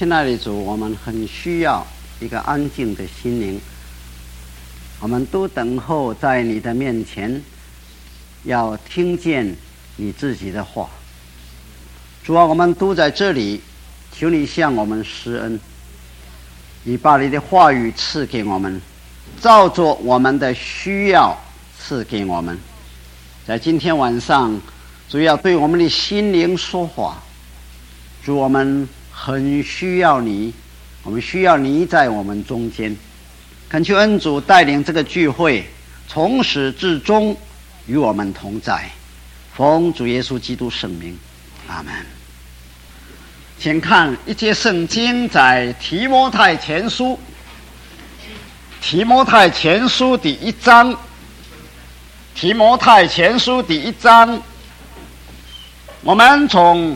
亲爱的主，我们很需要一个安静的心灵，我们都等候在你的面前，要听见你自己的话。主啊，我们都在这里，求你向我们施恩，你把你的话语赐给我们，照着我们的需要赐给我们。在今天晚上，主要对我们的心灵说话。主，我们很需要你，我们需要你在我们中间。恳求恩主带领这个聚会，从始至终与我们同在。奉主耶稣基督圣名，阿门。请看一节圣经，在提摩太前书，提摩太前书第1章，提摩太前书第1章，我们从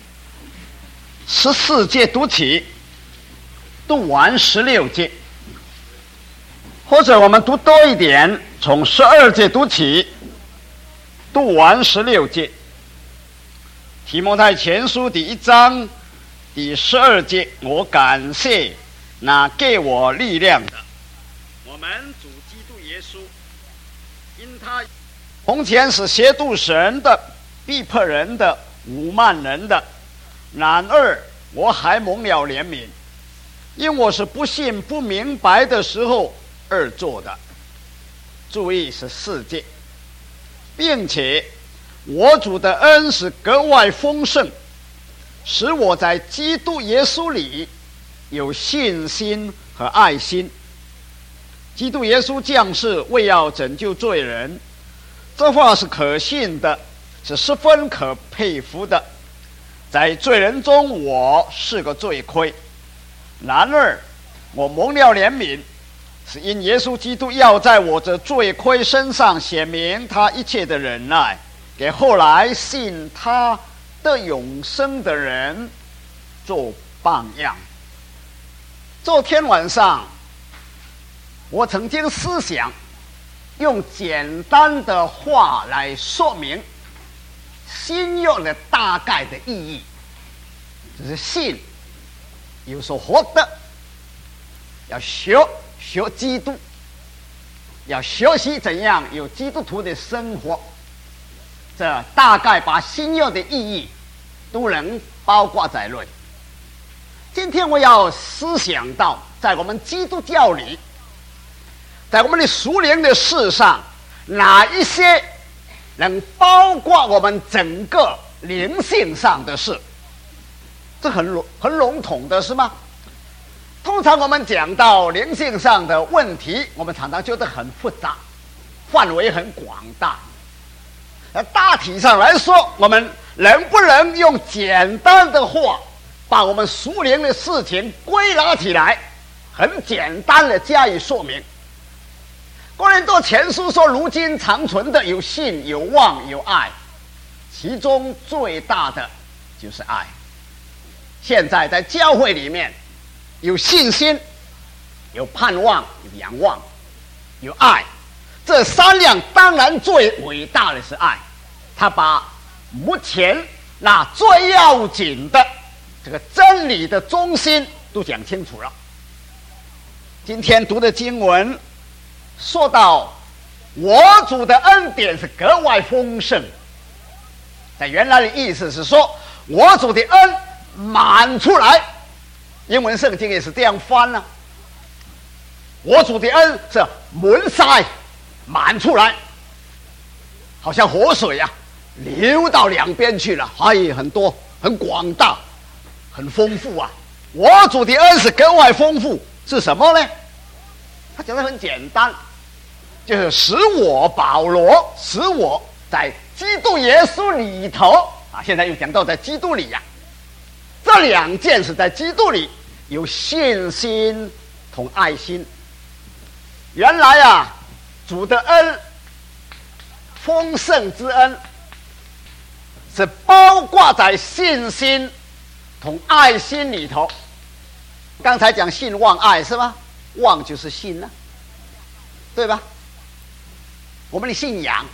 14节读起，读完16节，或者我们读多一点，从12节读起，读完16节。提摩太前书第1章第12节，我感谢那给我力量的，我们主基督耶稣，因他从前是亵渎神的、逼迫人的、侮慢人的，然而我还蒙了怜悯，因我是不信不明白的时候而做的。注意是14节，并且我主的恩是格外丰盛，使我在基督耶稣里有信心和爱心。基督耶稣降世为要拯救罪人，这话是可信的，是十分可佩服的。在罪人中，我是个罪魁，然而我蒙了怜悯，是因耶稣基督要在我这罪魁身上显明他一切的忍耐，给后来信他的永生的人做榜样。昨天晚上，我曾经思想用简单的话来说明新约的大概的意义，就是信有所获得，要学基督，要学习怎样有基督徒的生活。这大概把新约的意义都能包括在内。今天我要思想到，在我们基督教里，在我们的属灵的事上，哪一些能包括我们整个灵性上的事？这很笼统的是吗？通常我们讲到灵性上的问题，我们常常觉得很复杂，范围很广大。大体上来说，我们能不能用简单的话把我们属灵的事情归纳起来，很简单的加以说明？哥林多前书说，如今长存的有信、有望、有爱，其中最大的就是爱。现在在教会里面，有信心、有盼望、有仰望、有爱，这三样当然最伟大的是爱。他把目前那最要紧的这个真理的中心都讲清楚了。今天读的经文说到，我主的恩典是格外丰盛，在原来的意思是说，我主的恩满出来。英文圣经也是这样翻了，我主的恩是满塞满出来，好像活水啊，流到两边去了，很多，很广大，很丰富啊。我主的恩是格外丰富，是什么呢？他讲得很简单，就是使我保罗，使我在基督耶稣里头啊，现在又讲到在基督里呀，这两件是在基督里有信心同爱心。原来啊，主的恩，丰盛之恩，是包括在信心同爱心里头。刚才讲信望爱是吧？望就是信啊，对吧？我们的信仰，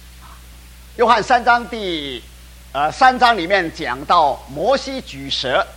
约翰3章3章里面讲到摩西举蛇，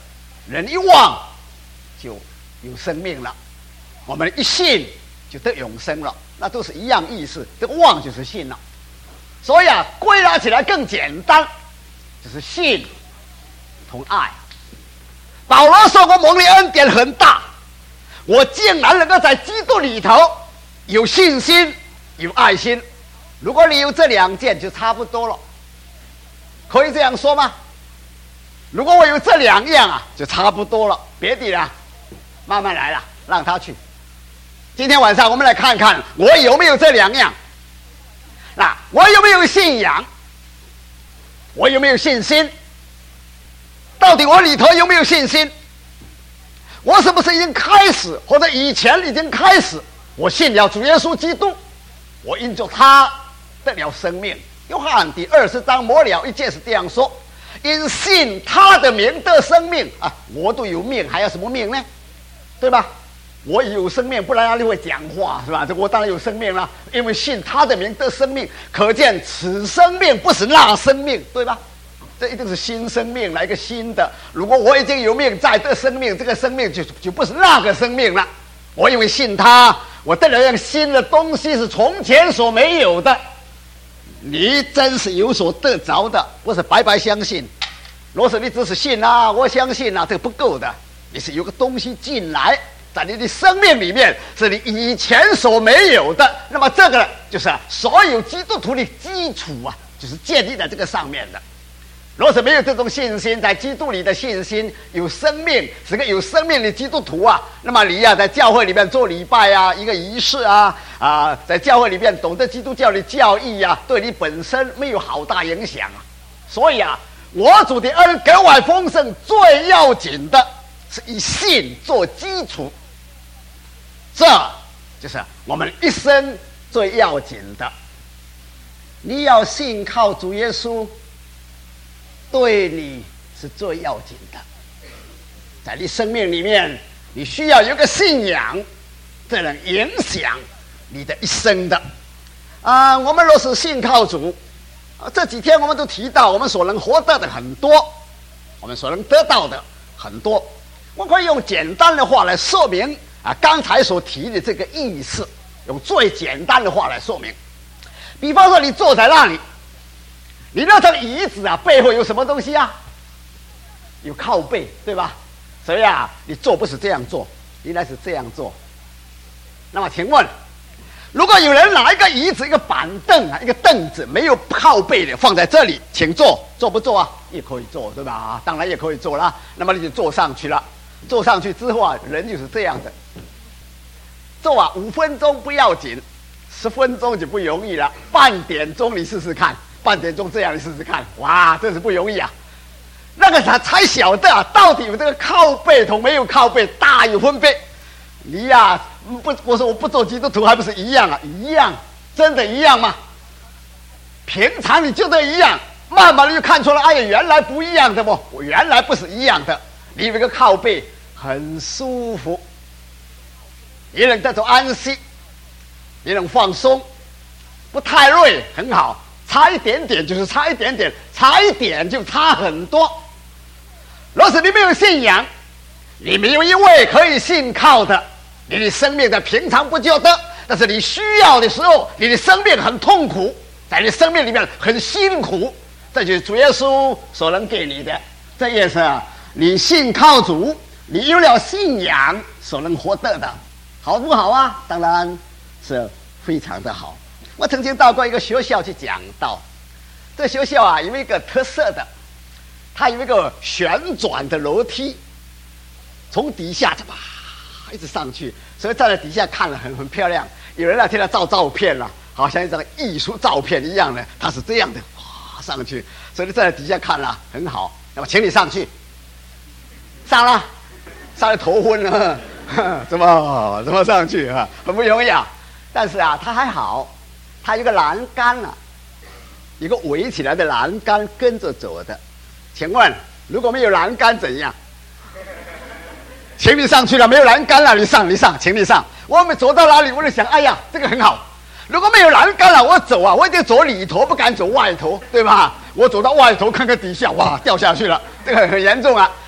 人一忘就有生命了，我们一信就得永生了，那都是一样意思。这个忘就是信了，所以归纳起来更简单，就是信同爱。保罗说过蒙的恩典很大，我竟然能够在基督里头有信心有爱心。如果你有这两件就差不多了，可以这样说吗？如果我有这两样就差不多了，别的慢慢来了，让他去。今天晚上我们来看看我有没有这两样。那我有没有信仰？我有没有信心？到底我里头有没有信心？我是不是已经开始，或者以前已经开始，我信了主耶稣基督，我因着他得了生命。约翰第20章末了一节是这样说：因信他的名得生命我都有命，还要什么命呢？对吧？我有生命，不然哪里会讲话，是吧？这我当然有生命了，因为信他的名得生命，可见此生命不是那生命，对吧？这一定是新生命，来个新的。如果我已经有命再得生命，这个生命就不是那个生命了。我因为信他，我得了一样新的东西，是从前所没有的。你真是有所得着的，不是白白相信。若是你只是信我相信这个不够的，你是有个东西进来，在你的生命里面是你以前所没有的。那么这个呢，就是所有基督徒的基础就是建立在这个上面的。若是没有这种信心，在基督里的信心，有生命，是个有生命的基督徒那么你在教会里面做礼拜一个仪式在教会里面懂得基督教的教义对你本身没有好大影响所以我主的恩格外丰盛，最要紧的是以信做基础，这就是我们一生最要紧的。你要信靠主耶稣，对你是最要紧的。在你生命里面，你需要有个信仰，这能影响你的一生的我们若是信靠主这几天我们都提到，我们所能获得的很多，我们所能得到的很多。我可以用简单的话来说明刚才所提的这个意思，用最简单的话来说明。比方说你坐在那里，你那张椅子背后有什么东西有靠背，对吧？所以你坐不是这样坐，应该是这样坐。那么请问，如果有人拿一个椅子、一个板凳一个凳子没有靠背的放在这里，请坐，坐不坐也可以坐，对吧？当然也可以坐了。那么你就坐上去了，坐上去之后人就是这样的。坐5分钟不要紧，10分钟就不容易了。半点钟你试试看，半点钟这样你试试看，哇，真是不容易那个才晓得到底有这个靠背同没有靠背大有分别。你我说我不做基督徒还不是一样一样，真的一样吗？平常你就这一样，慢慢的就看出来，原来不一样的原来不是一样的。你有一个靠背很舒服，也能得到安息，也能放松，不太累，很好。差一点点就是差一点点，差一点就差很多。若是你没有信仰，你没有一位可以信靠的，你的生命在平常不就得，但是你需要的时候，你的生命很痛苦，在你生命里面很辛苦，这就是主耶稣所能给你的。这也是你信靠主，你有了信仰所能获得的，好不好当然是非常的好。我曾经到过一个学校去讲道，这个学校有一个特色的，它有一个旋转的楼梯，从底下一直上去，所以站在底下看了很漂亮。有人替他照照片好像一张艺术照片一样的，它是这样的上去，所以站在底下看了很好。那么请你上去，上了，上来头昏了，怎么上去很不容易但是它还好，它有个栏杆一个围起来的栏杆跟着走的。请问如果没有栏杆怎样？请你上去了，没有栏杆了，你上，请你上。我们走到哪里我就想，这个很好。如果没有栏杆了，我走我一定走里头，不敢走外头，对吧？我走到外头看看底下，哇，掉下去了，这个很严重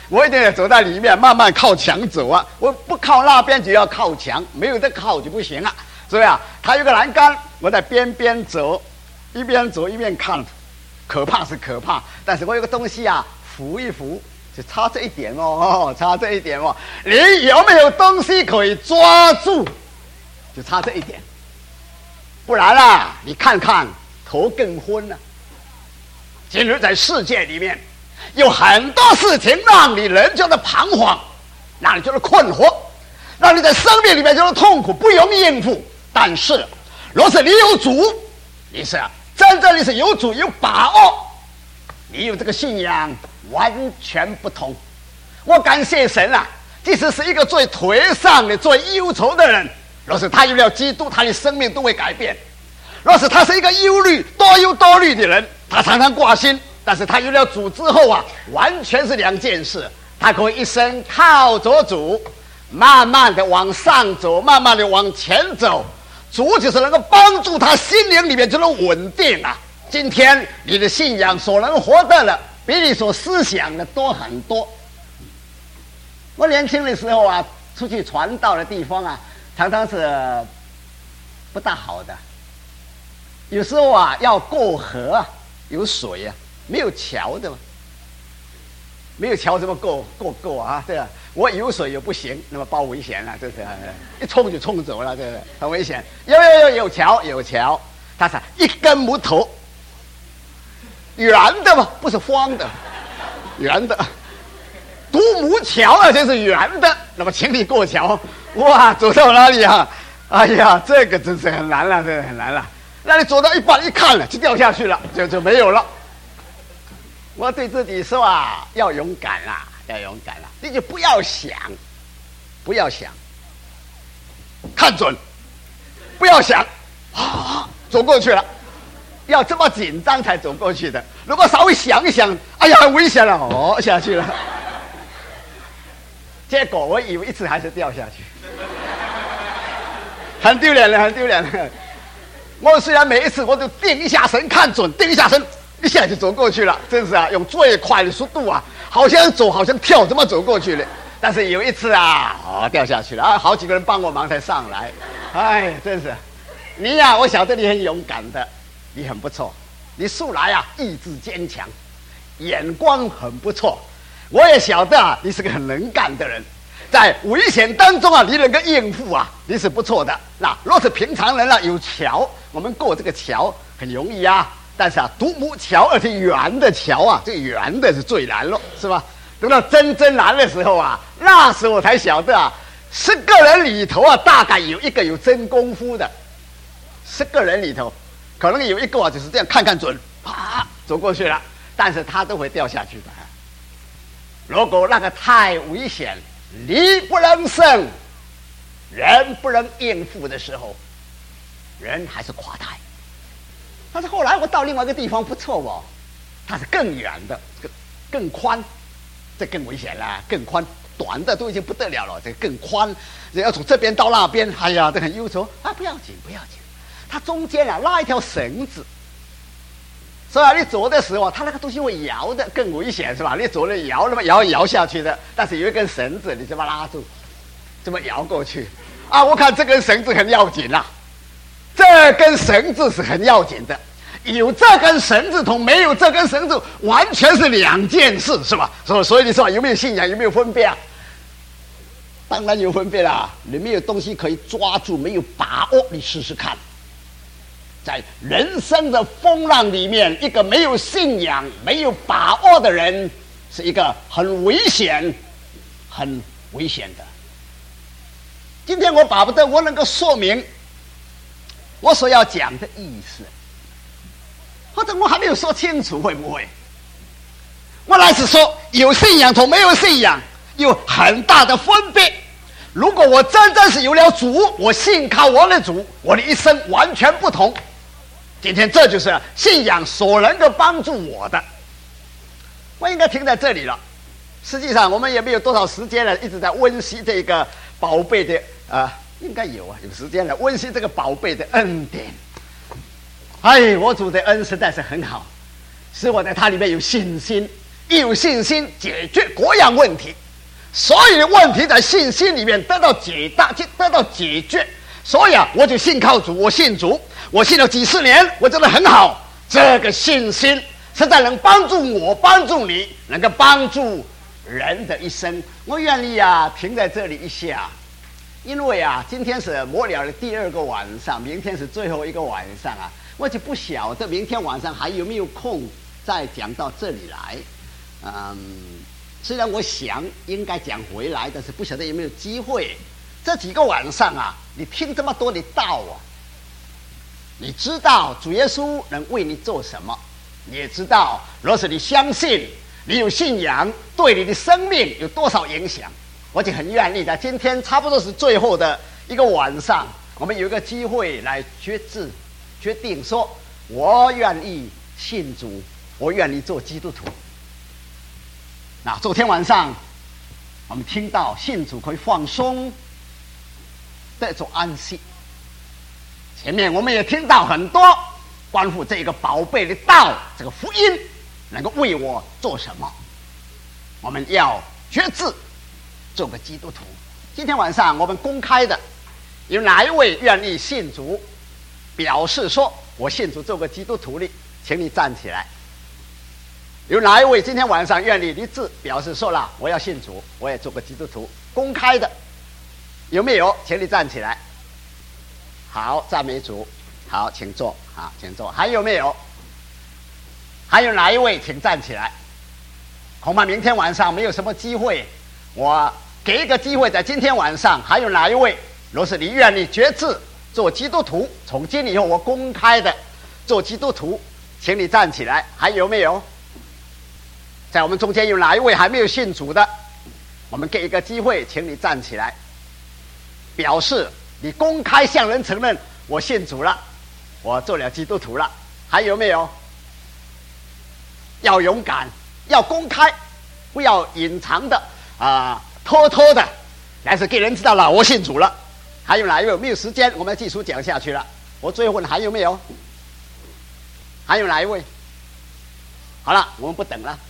我一定要走在里面，慢慢靠墙走啊！我不靠那边就要靠墙，没有这靠就不行啊！所以啊，它有个栏杆，我在边边走，一边走一边看，可怕是可怕，但是我有个东西啊，扶一扶，就差这一点哦，差这一点哦。你有没有东西可以抓住？就差这一点，不然啦，你看看头更昏了。今日在世界里面，有很多事情让你人觉得彷徨，让你觉得困惑，让你在生命里面觉得痛苦，不容易应付。但是，若是你有主，你是真正你是有主有把握，你有这个信仰，完全不同。我感谢神啊！即使是一个最颓丧的、最忧愁的人，若是他有了基督，他的生命都会改变。若是他是一个忧虑、多忧多虑的人，他常常挂心。但是他有了主之后啊，完全是两件事。他可以一生靠着主，慢慢的往上走，慢慢的往前走。主就是能够帮助他心灵里面就能稳定啊。今天你的信仰所能活得了，比你所思想的多很多。我年轻的时候啊，出去传道的地方啊，常常是不大好的。有时候啊，要过河啊，有水啊，没有桥的嘛，没有桥怎么过啊？对啊，我有水又不行，那么包危险了，这是一冲就冲走了，这是很危险。有桥，它是一根木头，圆的嘛，不是方的，圆的。独木桥啊，就是圆的。那么请你过桥，哇，走到哪里啊？哎呀，这个真是很难了，这个很难了。那你走到一半一看了，就掉下去了，就没有了。我对自己说啊，要勇敢啦，要勇敢啦！你就不要想，看准，不要想，走过去了。要这么紧张才走过去的。如果稍微想一想，哎呀，很危险了，下去了。结果我以为一次还是掉下去，很丢脸了，很丢脸了。我虽然每一次我都定一下神，看准，定一下神，一下就走过去了，真是啊，用最快的速度啊，好像走好像跳，怎么走过去了？但是有一次啊，掉下去了啊，好几个人帮我忙才上来。哎，真是，你呀，我晓得你很勇敢的，你很不错，你素来啊意志坚强，眼光很不错。我也晓得啊，你是个很能干的人，在危险当中啊，你能够应付啊，你是不错的。那若是平常人啊，有桥，我们过这个桥很容易啊。但是啊，独木桥而且圆的桥啊，这个圆的是最难了，是吧？等到真难的时候啊，那时候我才晓得啊，10个人里头啊，大概有一个有真功夫的，10个人里头，可能有一个啊，就是这样看准，走过去了，但是他都会掉下去的。如果那个太危险，力不能胜，人不能应付的时候，人还是垮台。但是后来我到另外一个地方不错哦，它是更远的，更宽，这更危险了，更宽，短的都已经不得了了，这更宽，要从这边到那边，哎呀，这很忧愁啊！不要紧，它中间啊拉一条绳子。所以啊，你走的时候，它那个东西会摇的，更危险是吧？你走了摇，那么摇下去的，但是有一根绳子，你这么拉住，这么摇过去啊！我看这根绳子很要紧啊，这根绳子是很要紧的。有这根绳子同没有这根绳子，完全是两件事，是吧？所以你说有没有信仰，有没有分别啊？当然有分别啦！你没有东西可以抓住，没有把握，你试试看。在人生的风浪里面，一个没有信仰、没有把握的人，是一个很危险的。今天我巴不得我能够说明我所要讲的意思，或者我还没有说清楚，会不会？我来是说，有信仰同没有信仰有很大的分别。如果我真正是有了主，我信靠我的主，我的一生完全不同。今天这就是信仰所能够帮助我的。我应该停在这里了。实际上我们也没有多少时间了，一直在温习这个宝贝的应该有时间了，温习这个宝贝的恩典。哎，我主的恩实在是很好，使我在他里面有信心， 一有信心解决各样问题，所有的问题在信心里面得到解答，得到解决。所以我就信靠主，我信主，我信了几十年，我觉得很好。这个信心实在能帮助我，帮助你，能够帮助人的一生。我愿意停在这里一下，因为今天是末了的第2个晚上，明天是最后一个晚上我就不晓得明天晚上还有没有空再讲到这里来。虽然我想应该讲回来，但是不晓得有没有机会。这几个晚上你听这么多的道你知道主耶稣能为你做什么，你也知道若是你相信，你有信仰，对你的生命有多少影响。我就很愿意在今天差不多是最后的一个晚上，我们有一个机会来决定说，我愿意信主，我愿意做基督徒。那昨天晚上我们听到信主可以放松得着安息，前面我们也听到很多关乎这个宝贝的道，这个福音能够为我做什么。我们要决志做个基督徒。今天晚上我们公开的，有哪一位愿意信主，表示说我信主做个基督徒的，请你站起来。有哪一位今天晚上愿意立志表示说了我要信主，我也做个基督徒？公开的有没有？请你站起来。好，赞美主。好，请坐。好，请坐。还有没有？还有哪一位？请站起来。恐怕明天晚上没有什么机会，我给一个机会，在今天晚上还有哪一位？若是你愿意决志做基督徒，从今以后我公开的做基督徒，请你站起来。还有没有？在我们中间有哪一位还没有信主的？我们给一个机会，请你站起来，表示你公开向人承认我信主了，我做了基督徒了。还有没有？要勇敢，要公开，不要隐藏的偷偷的，但是给人知道了我信主了。还有哪一位？没有时间，我们要继续讲下去了。我最后问还有没有？还有哪一位？好了，我们不等了。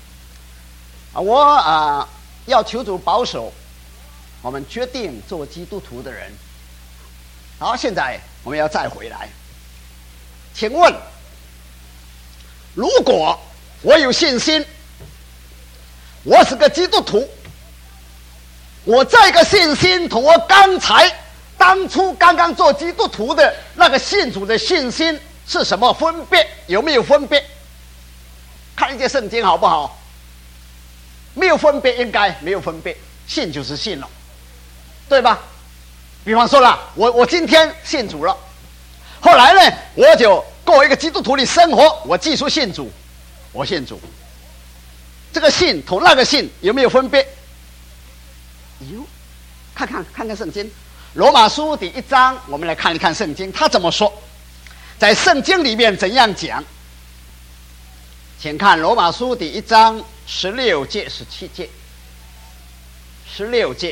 我要求主保守我们决定做基督徒的人。好，现在我们要再回来。请问，如果我有信心，我是个基督徒，我这个信心同我当初刚刚做基督徒的那个信主的信心是什么分别？有没有分别？看一节圣经好不好？没有分别，应该没有分别，信就是信了，对吧？比方说了，我今天信主了，后来呢，我就过一个基督徒的生活，我继续信主，我信主。这个信同那个信有没有分别？有，看看圣经，罗马书第1章，我们来看一看圣经，他怎么说？在圣经里面怎样讲？请看罗马书第1章16节、17节，16节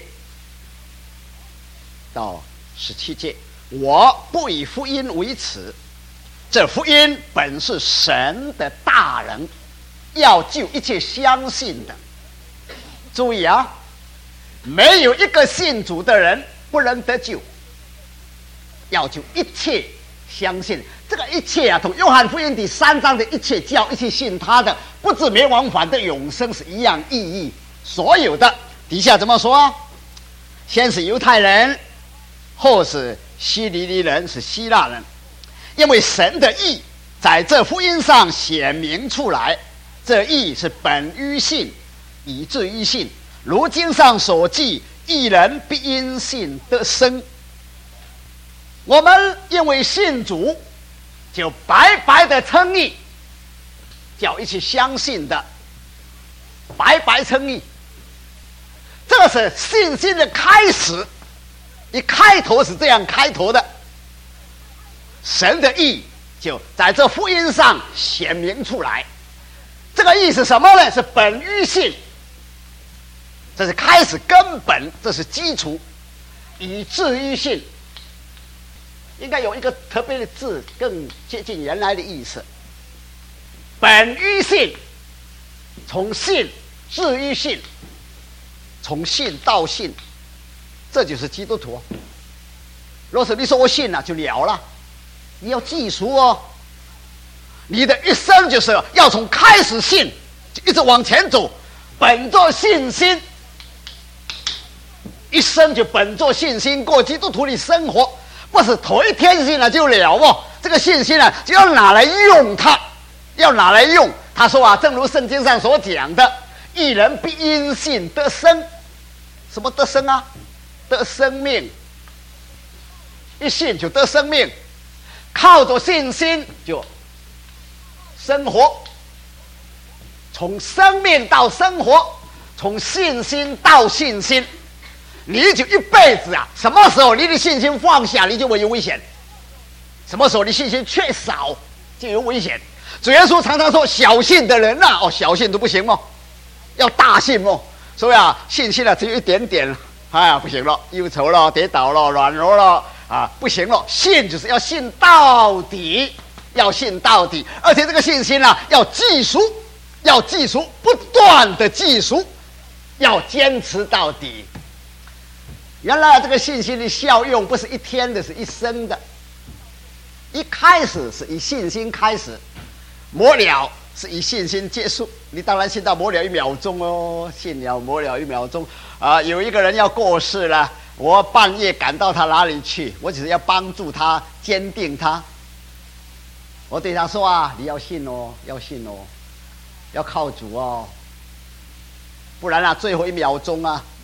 到17节。我不以福音为耻，这福音本是神的大能，要救一切相信的。注意没有一个信主的人不能得救，要救一切相信。这个一切同约翰福音第3章的一切叫一切信他的不至灭亡反得永生是一样意义。所有的底下怎么说？先是犹太人，后是希利尼人，是希腊人，因为神的义在这福音上显明出来，这义是本于信，以至于信。如经上所记，义人必因信得生。我们因为信主，就白白的称义，叫一起相信的白白称义。这是信心的开始，一开头是这样开头的。神的义就在这福音上显明出来。这个义是什么呢？是本于信，这是开始根本，这是基础，以至于信。应该有一个特别的字，更接近原来的意思。本于信， 从信至于信，从信到信，这就是基督徒。若是你说我信了就了了，你要记熟哦。你的一生就是要从开始信就一直往前走，本着信心，一生就本着信心过基督徒的生活，不是头一天信了就了哦。这个信心就要拿来用它，要拿来用。他说啊，正如圣经上所讲的，一人必因信得生。什么得生啊？得生命。一信就得生命，靠着信心就生活，从生命到生活，从信心到信心，你就一辈子啊！什么时候你的信心放下，你就会有危险；什么时候你信心缺少，就有危险。主耶稣常常说：“小信的人啊，小信都不行哦，要大信哦。”所以啊，信心只有一点点，不行了，忧愁了，跌倒了，软弱了。不行了，信就是要信到底，要信到底，而且这个信心要记熟，要记熟，不断的记熟，要坚持到底。原来这个信心的效用不是一天的，是一生的。一开始是以信心开始，末了是以信心结束。你当然信到末了1秒钟哦，信了末了1秒钟有一个人要过世了。我半夜赶到他哪里去？我只是要帮助他，坚定他。我对他说你要信哦，要信哦，要靠主哦，不然最后1秒钟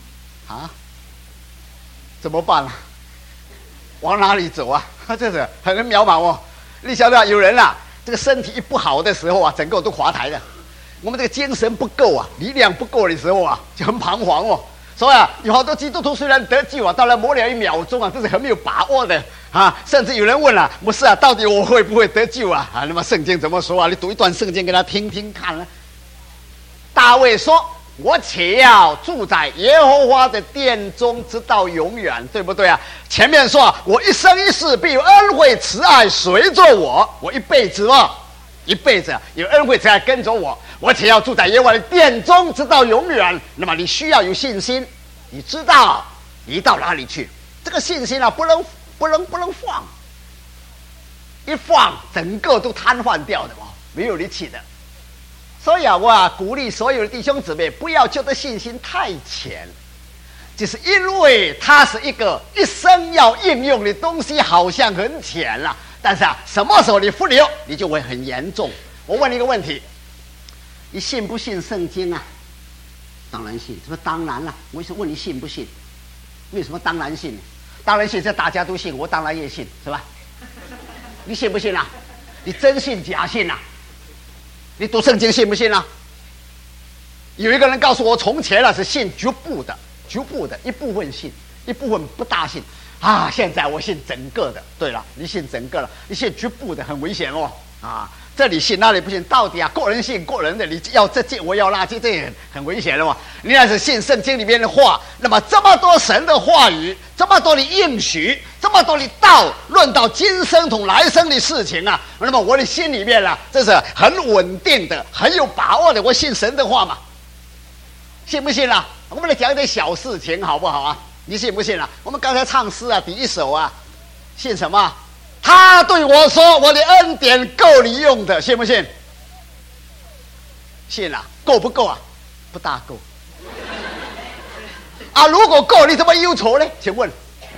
怎么办往哪里走这是很渺茫哦。你晓得有人这个身体一不好的时候整个都垮台的。我们这个精神不够力量不够的时候就很彷徨哦。所以有好多基督徒虽然得救到了末了1秒钟这是很没有把握的甚至有人问牧师到底我会不会得救那么圣经怎么说你读一段圣经给他听听看大卫说：“我且要住在耶和华的殿中，直到永远。”对不对前面说我一生一世必有恩惠慈爱随着我一辈子一辈子有恩惠慈爱跟着我且要住在耶和华的殿中，直到永远。那么你需要有信心，你知道你到哪里去。这个信心不能放，一放整个都瘫痪掉的没有力气的。所以我鼓励所有的弟兄姊妹不要觉得信心太浅，就是因为它是一个一生要应用的东西，好像很浅了，但是什么时候你忽略，你就会很严重。我问你一个问题，你信不信圣经当然信。什么当然了？我是问你信不信？为什么当然信？当然信是大家都信，我当然也信，是吧？你信不信你真信假信你读圣经信不信有一个人告诉我，从前是信局部的一部分信，一部分不大信现在我信整个的。对了，你信整个了，你信局部的很危险这里信那里不信，到底个人信个人的，你要这件我要那件，这也很危险了你要是信圣经里面的话，那么这么多神的话语，这么多的应许，这么多的道，论到今生同来生的事情那么我的心里面这是很稳定的，很有把握的。我信神的话嘛，信不信我们来讲一点小事情好不好你信不信我们刚才唱诗第一首信什么？他对我说：“我的恩典够你用的。”信不信？信够不够不大够如果够，你怎么忧愁呢？请问，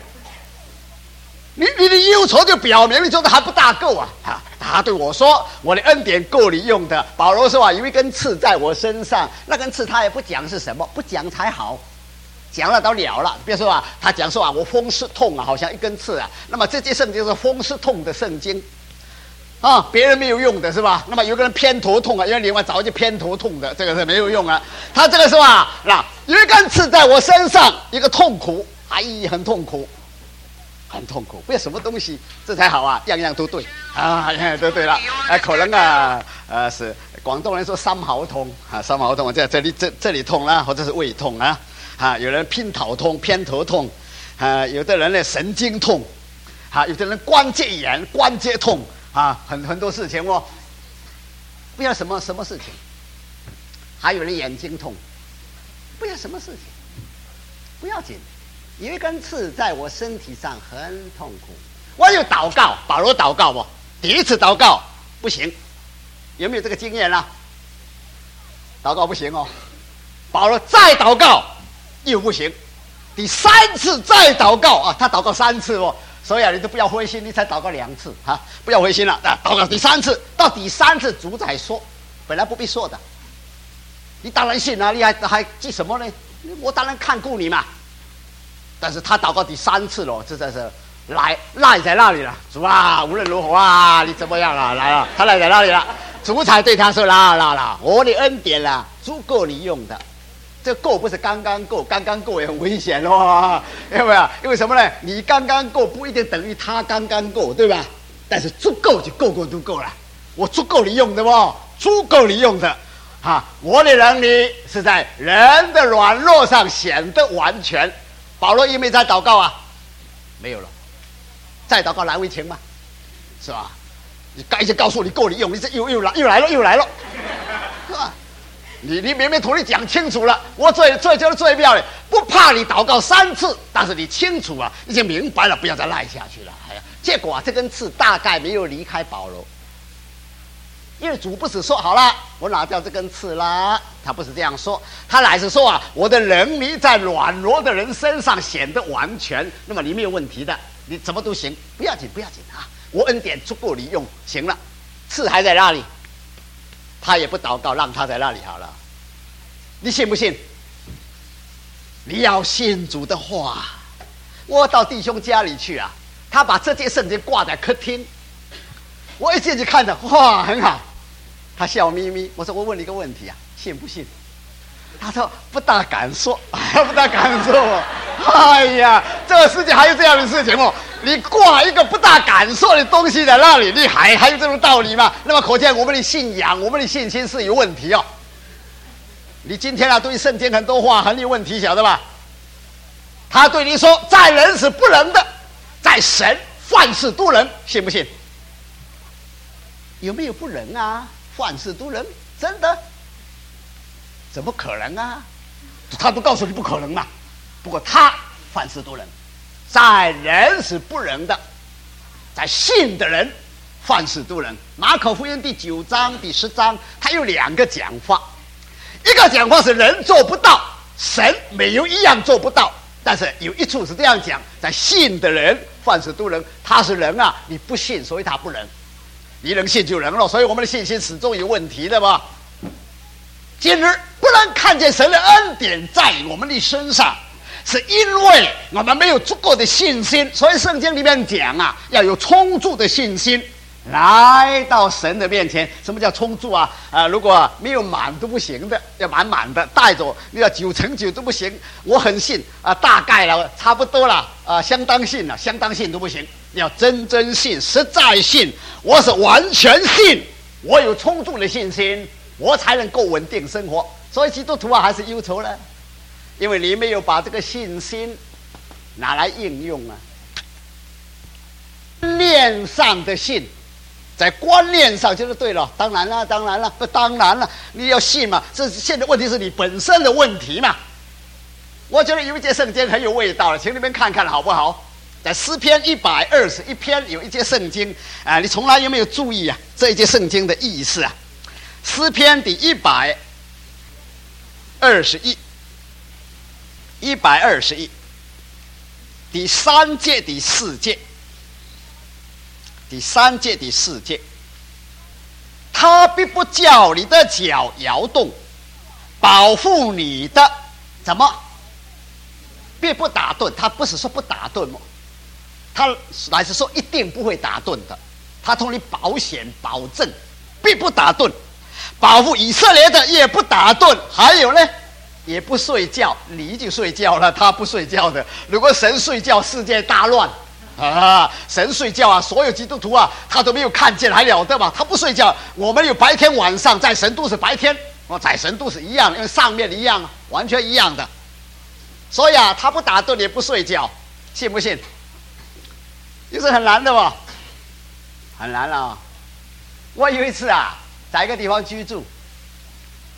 你的忧愁就表明你觉得还不大够他对我说：“我的恩典够你用的。”保罗说有一根刺在我身上，那根刺他也不讲是什么，不讲才好。讲了都了了，比如说他讲说我风湿痛好像一根刺那么这节圣经是风湿痛的圣经别人没有用的是吧？那么有个人偏头痛因为另外早就偏头痛的，这个是没有用他这个是吧？有一根刺在我身上，一个痛苦，很痛苦，很痛苦，不要什么东西这才好样样都对都对了可能是广东人说三毫痛三毫痛这里痛或者是胃痛有人偏头痛有的人呢神经痛有的人关节炎关节痛很多事情不要什么事情还有人眼睛痛，不要什么事情，不要紧。有一根刺在我身体上很痛苦，我有祷告，保罗祷告不？第一次祷告不行，有没有这个经验啦？祷告不行哦，保罗再祷告又不行，第3次再祷告啊，他祷告3次哦，所以啊，你都不要灰心，你才祷告2次啊，不要灰心了啊，祷告第3次，到第3次主宰说，本来不必说的，你当然信啊，你还记什么呢？我当然看顾你嘛。但是他祷告第3次了，这才是赖在那里了。主啊，无论如何啊，你怎么样啊？来了，他赖在那里了。主才对他说：“啦，我的恩典啦，足够你用的。这够不是刚刚够，刚刚够也很危险哦，有没有？因为什么呢？你刚刚够不一定等于他刚刚够，对吧？但是足够就够了。我足够你用的哦，足够你用的。啊，我的能力是在人的软弱上显得完全。”保罗有没有在祷告啊？没有了，再祷告难为情嘛，是吧？你该就告诉你够你用，你这又来了，是吧？你明明同你讲清楚了，我最就是最妙的，不怕你祷告3次，但是你清楚啊，已经明白了，不要再赖下去了。哎呀，结果这根刺大概没有离开保罗，因为主不是说好了，我拿掉这根刺啦，他不是这样说，他乃是说啊，我的能力在软弱的人身上显得完全，那么你没有问题的，你怎么都行，不要紧啊，我恩典足够你用，行了，刺还在那里，他也不祷告，让他在那里好了，你信不信？你要信主的话，我到弟兄家里去啊，他把这件圣经挂在客厅，我一进去看着，哇，很好。他笑眯眯，我说我问你一个问题啊，信不信？他说不大敢说，不大敢说。哎呀，这个世界还有这样的事情哦！你挂一个不大敢说的东西在那里，你还有这种道理吗？那么可见我们的信仰、我们的信心是有问题哦。你今天啊，对圣经很多话很有问题，晓得吧？他对你说，在人是不能的，在神凡事都能，信不信？有没有不能啊？凡事都能，真的？怎么可能啊？他都告诉你不可能嘛。不过他凡事都能，在人是不能的，在信的人凡事都能。马可福音第9章、第10章，他有2个讲法。一个讲法是人做不到，神没有一样做不到。但是有一处是这样讲，在信的人凡事都能，他是人啊，你不信，所以他不能。你能信就能了，所以我们的信心始终有问题的嘛。今日不能看见神的恩典在我们的身上，是因为我们没有足够的信心。所以圣经里面讲啊，要有充足的信心来到神的面前。什么叫充足啊？如果没有满都不行的，要满满的带着，你要9成9都不行。我很信啊，大概了，差不多了啊，相当信了，相当信都不行。要真信，实在信，我是完全信，我有充足的信心，我才能够稳定生活。所以基督徒啊，还是忧愁了，因为你没有把这个信心拿来应用啊。观念上的信，在观念上就是对了。当然了，你要信嘛。这现在问题是你本身的问题嘛。我觉得有一节圣经很有味道了，请你们看看好不好？在诗篇121篇有一节圣经啊，你从来有没有注意啊？这一节圣经的意思啊？诗篇第121，第3节、第4节，第3节、第4节，他必不叫你的脚摇动，保护你的怎么？必不打盹。他不是说不打盹吗？他乃是说一定不会打盹的，他同你保险保证，必不打盹，保护以色列的也不打盹。还有呢，也不睡觉，你就睡觉了，他不睡觉的。如果神睡觉，世界大乱啊！神睡觉啊，所有基督徒啊，他都没有看见，还了得嘛？他不睡觉，我们有白天晚上，在神都是白天，在神都是一样，因为上面一样，完全一样的。所以啊，他不打盹也不睡觉，信不信？就是很难的吧，很难了。我有一次啊，在一个地方居住，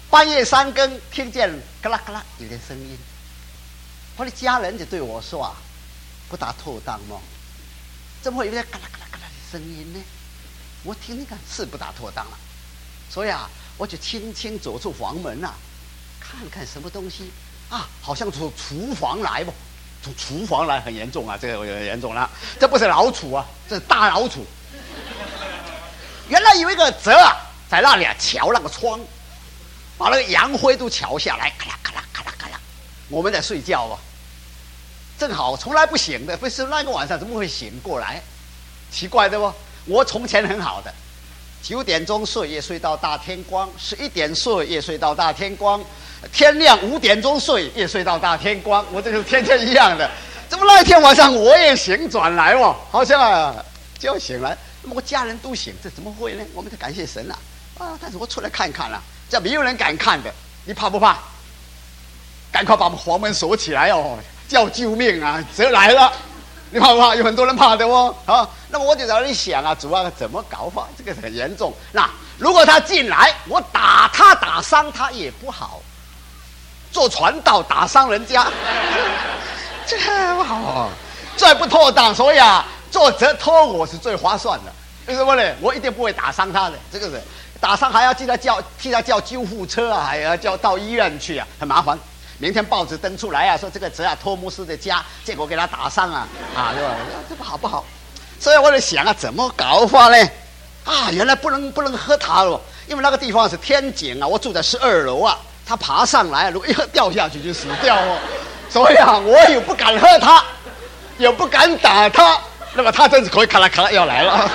半夜3更听见嘎啦嘎啦有点声音，我的家人就对我说啊，不大妥当吗？怎么会有点嘎啦嘎啦嘎啦的声音呢？我听听看，是不大妥当了。所以啊，我就轻轻走出房门啊，看看什么东西啊，好像从厨房来不？从厨房来很严重啊，这个很严重了。这不是老鼠啊，这是大老鼠。原来有一个蛇啊，在那里啊敲那个窗，把那个洋灰都敲下来，咔啦咔啦咔啦咔啦。我们在睡觉啊，正好从来不醒的，不是那个晚上怎么会醒过来？奇怪的不？我从前很好的，9点钟睡也睡到大天光，11点睡也睡到大天光，天亮5点钟睡也睡到大天光，我这就是天天一样的。怎么那一天晚上我也醒转来哦，好像啊就要醒来，那么我家人都醒，这怎么会呢？我们得感谢神啊！啊，但是我出来看看了，这没有人敢看的，你怕不怕？赶快把我们房门锁起来哦，叫救命啊！蛇来了，你怕不怕？有很多人怕的哦，啊，那么我就在那里想啊，主要怎么搞法？这个很严重。那如果他进来，我打他打伤他也不好，做传道打伤人家，这不好，最不妥当。所以啊，做蛇拖我是最划算的。为什么呢？我一定不会打伤他的，这个人打伤还要替他叫救护车啊，还要叫到医院去啊，很麻烦。明天报纸登出来啊，说这个蛇啊托姆斯的家，结果给他打伤啊，对吧？这不好不好。所以我在想啊，怎么搞法呢？啊，原来不能喝它了，因为那个地方是天井啊，我住在12楼啊，他爬上来，如果一掉下去就死掉哦。所以啊，我又不敢喝它，又不敢打它，那么它真是可以咔啦咔啦要来了。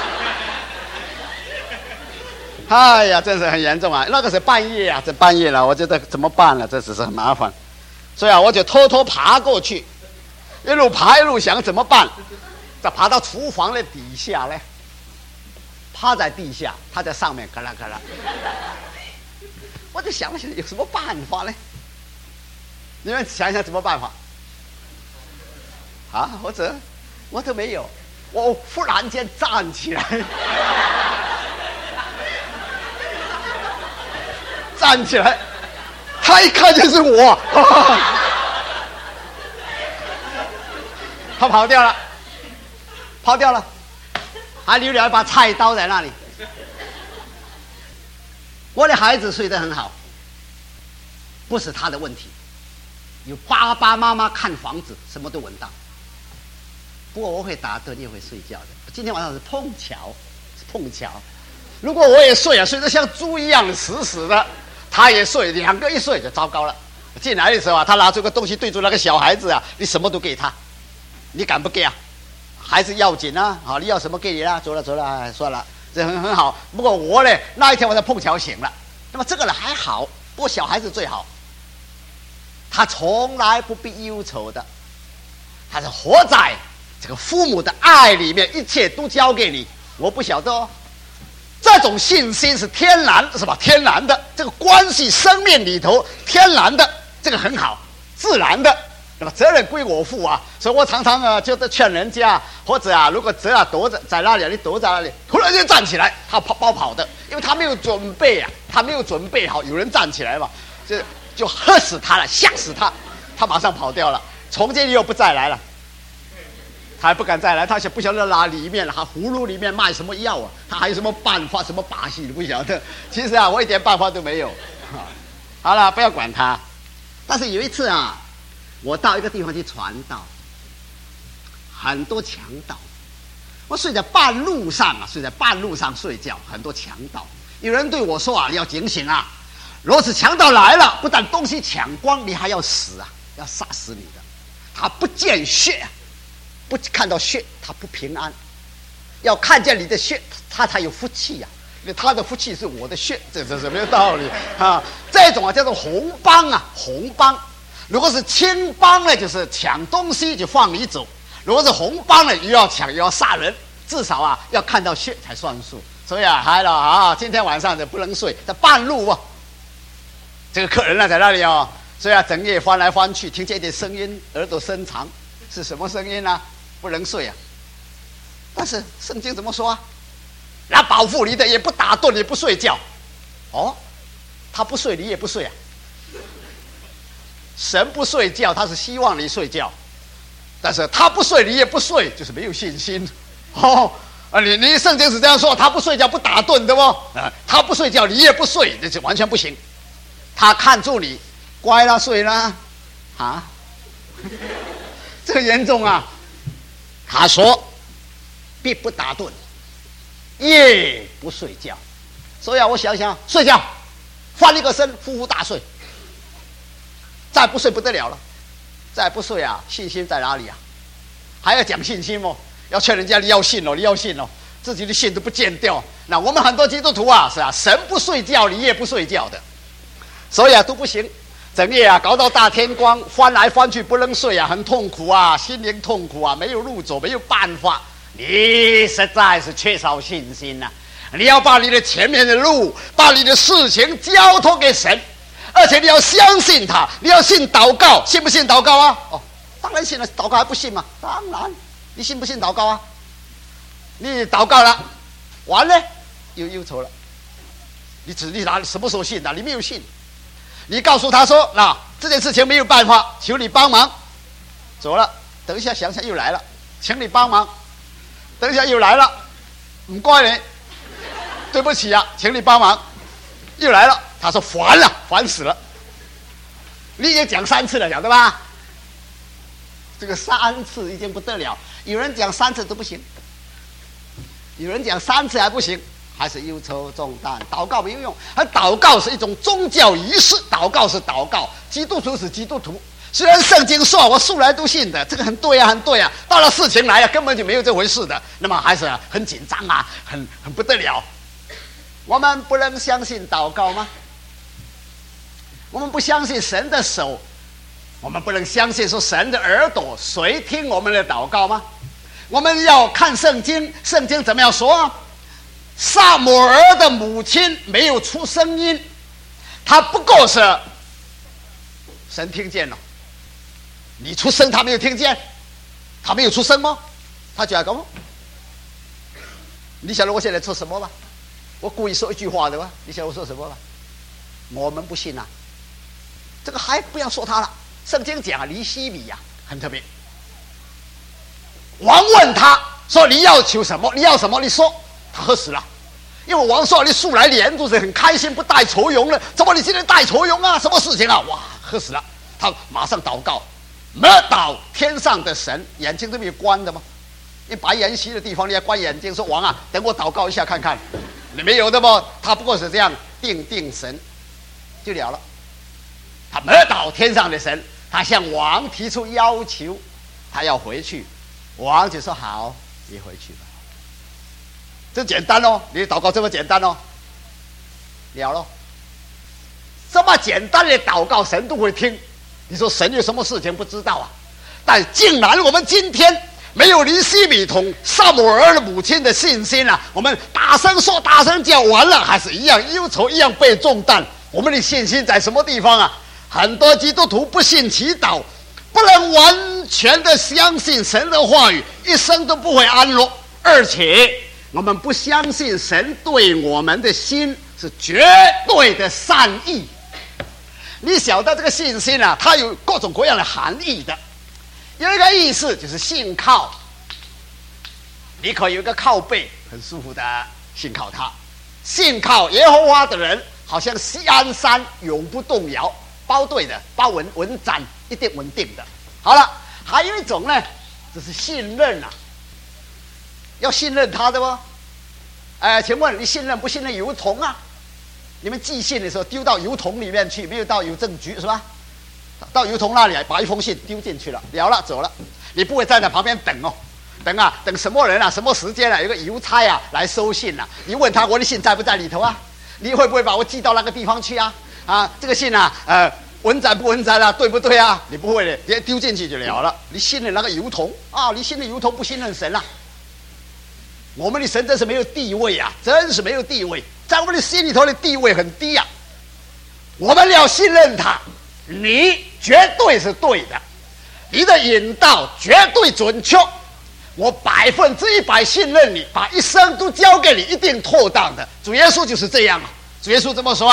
哎呀，真是很严重啊！那个是半夜啊，这半夜了，我觉得怎么办呢？这只是很麻烦，所以啊，我就偷偷爬过去，一路爬一路想怎么办。再爬到厨房的底下呢，趴在地下，他在上面咔啦咔啦。我就想有什么办法呢？你们想想怎么办法？啊，我都没有，我忽然间站起来。站起来，他一看就是我，他跑掉了，还留了一把菜刀在那里。我的孩子睡得很好，不是他的问题，有爸爸妈妈看房子，什么都稳当。不过我会打盹也会睡觉的，今天晚上是碰巧。如果我也睡啊，睡得像猪一样死死的。他也睡，2个一睡就糟糕了。进来的时候啊，他拿出个东西对住那个小孩子啊，你什么都给他，你敢不给啊？孩子要紧啊，好，你要什么给你啦？走了，算了，这很好。不过我呢，那一天晚上碰巧醒了，那么这个人还好，不过小孩子最好，他从来不必忧愁的，他是活在这个父母的爱里面，一切都交给你。我不晓得哦。这种信心是天然，是吧？天然的，这个关系生命里头天然的，这个很好，自然的，那么责任归我负啊。所以我常常就在劝人家，或者啊，如果蛇啊躲在那里，你躲在那里，突然间站起来，他跑的，因为他没有准备啊，他没有准备好，有人站起来嘛，就喝死他了，吓死他，他马上跑掉了，从今以后不再来了。他还不敢再来，他不晓得哪里面了，他葫芦里面卖什么药啊？他还有什么办法、什么把戏都不晓得。其实啊，我一点办法都没有。好了，不要管他。但是有一次啊，我到一个地方去传道，很多强盗，我睡在半路上睡觉，很多强盗。有人对我说啊，要警醒啊！如果是强盗来了，不但东西抢光，你还要死啊，要杀死你的。他不见血啊。不看到血，他不平安；要看见你的血，他才有福气呀。因为他的福气是我的血，这是什么道理啊？这种啊叫做红帮啊，红帮。如果是青帮呢，就是抢东西就放你走；如果是红帮呢，又要抢又要杀人，至少啊要看到血才算数。所以啊，还了啊，今天晚上就不能睡，在半路啊，这个客人啊在那里哦，所以啊整夜翻来翻去，听见一点声音，耳朵伸长，是什么声音呢？不能睡啊！但是圣经怎么说啊？那保护你的也不打盹，也不睡觉。哦， 他不睡，你也不睡啊。神不睡觉，他是希望你睡觉，但是他不睡，你也不睡，就是没有信心。你圣经是这样说，他不睡觉不打盹的哦，他不睡觉，你也不睡，那就完全不行。他看住你，乖啦，睡啦，啊，这个严重啊。他说，必不打盹，夜不睡觉。所以我想想，睡觉，翻一个身，呼呼大睡。再不睡不得了了，再不睡啊，信心在哪里啊？还要讲信心哦，要劝人家你要信哦，你要信哦，自己的信都不见掉。那我们很多基督徒啊，是啊，神不睡觉，你也不睡觉的，所以都不行。整夜啊，搞到大天光，翻来翻去不能睡啊，很痛苦啊，心灵痛苦啊，没有路走，没有办法。你实在是缺少信心啊！你要把你的前面的路，把你的事情交托给神。而且你要相信他，你要信祷告，信不信祷告啊？当然信了，祷告还不信吗？当然，你信不信祷告啊？你祷告了，完了又忧愁了。你哪什么时候信的？你没有信，你告诉他说，这件事情没有办法，求你帮忙。走了，等一下想想又来了，请你帮忙。等一下又来了，唔该你，对不起啊，请你帮忙。又来了。他说烦了，烦死了。你已经讲3次了，晓得吧？这个3次已经不得了。有人讲3次都不行，有人讲3次还不行，还是忧愁重担。祷告没有用，而祷告是一种宗教仪式，祷告是祷告，基督徒是基督徒。虽然圣经说我素来都信的，这个很对啊，很对啊。到了事情来根本就没有这回事的，那么还是很紧张啊，很不得了。我们不能相信祷告吗？我们不相信神的手，我们不能相信说神的耳朵谁听我们的祷告吗？我们要看圣经，圣经怎么样说？撒母耳的母亲没有出声音，他不过是神听见了，你出声他没有听见，他没有出声吗？他就要讲，你晓得我现在说什么吗？我故意说一句话的吧？你晓得我说什么吗？我们不信啊。这个还不要说他了，圣经讲尼希米呀，很特别。王问他说：“你要求什么？你要什么？你说。”他喝死了，因为王说：“你素来脸都是很开心，不带愁容了，怎么你今天带愁容啊？什么事情啊？”哇，喝死了！他马上祷告，没祷天上的神，眼睛都没有关的吗？你白筵席的地方，你要关眼睛，说：“王啊，等我祷告一下看看。”你没有的吗？他不过是这样定神就了了。他没祷天上的神，他向王提出要求，他要回去，王就说好，你回去吧。这简单哦，你祷告这么简单哦，了咯。这么简单的祷告，神都会听。你说神有什么事情不知道啊？但竟然我们今天没有尼希米同撒母耳的母亲的信心啊！我们大声说、大声叫，完了还是一样忧愁，一样被重担。我们的信心在什么地方啊？很多基督徒不信祈祷，不能完全的相信神的话语，一生都不会安乐。而且我们不相信神对我们的心是绝对的善意。你晓得这个信心啊，它有各种各样的含义的。有一个意思就是信靠，你可以有一个靠背，很舒服的信靠他。信靠耶和华的人，好像锡安山永不动摇。包对的，包稳站，一定稳定的。好了，还有一种呢，就是信任啊，要信任他的不？请问你信任不信任邮筒啊？你们寄信的时候丢到邮筒里面去，没有到邮政局是吧？到邮筒那里把一封信丢进去了，走了，你不会站在旁边等哦，等什么人啊，什么时间啊，有个邮差啊来收信啊，你问他我的信在不在里头啊？你会不会把我寄到那个地方去啊？这个信啊，稳载不稳载啊，对不对啊？你不会的，直接丢进去就了了。你信任那个邮筒啊？你信任邮筒不信任神啊？我们的神真是没有地位啊，真是没有地位，在我们的心里头的地位很低啊。我们要信任他，你绝对是对的，你的引导绝对准确，我100%信任你，把一生都交给你，一定妥当的。主耶稣就是这样啊。主耶稣怎么说啊？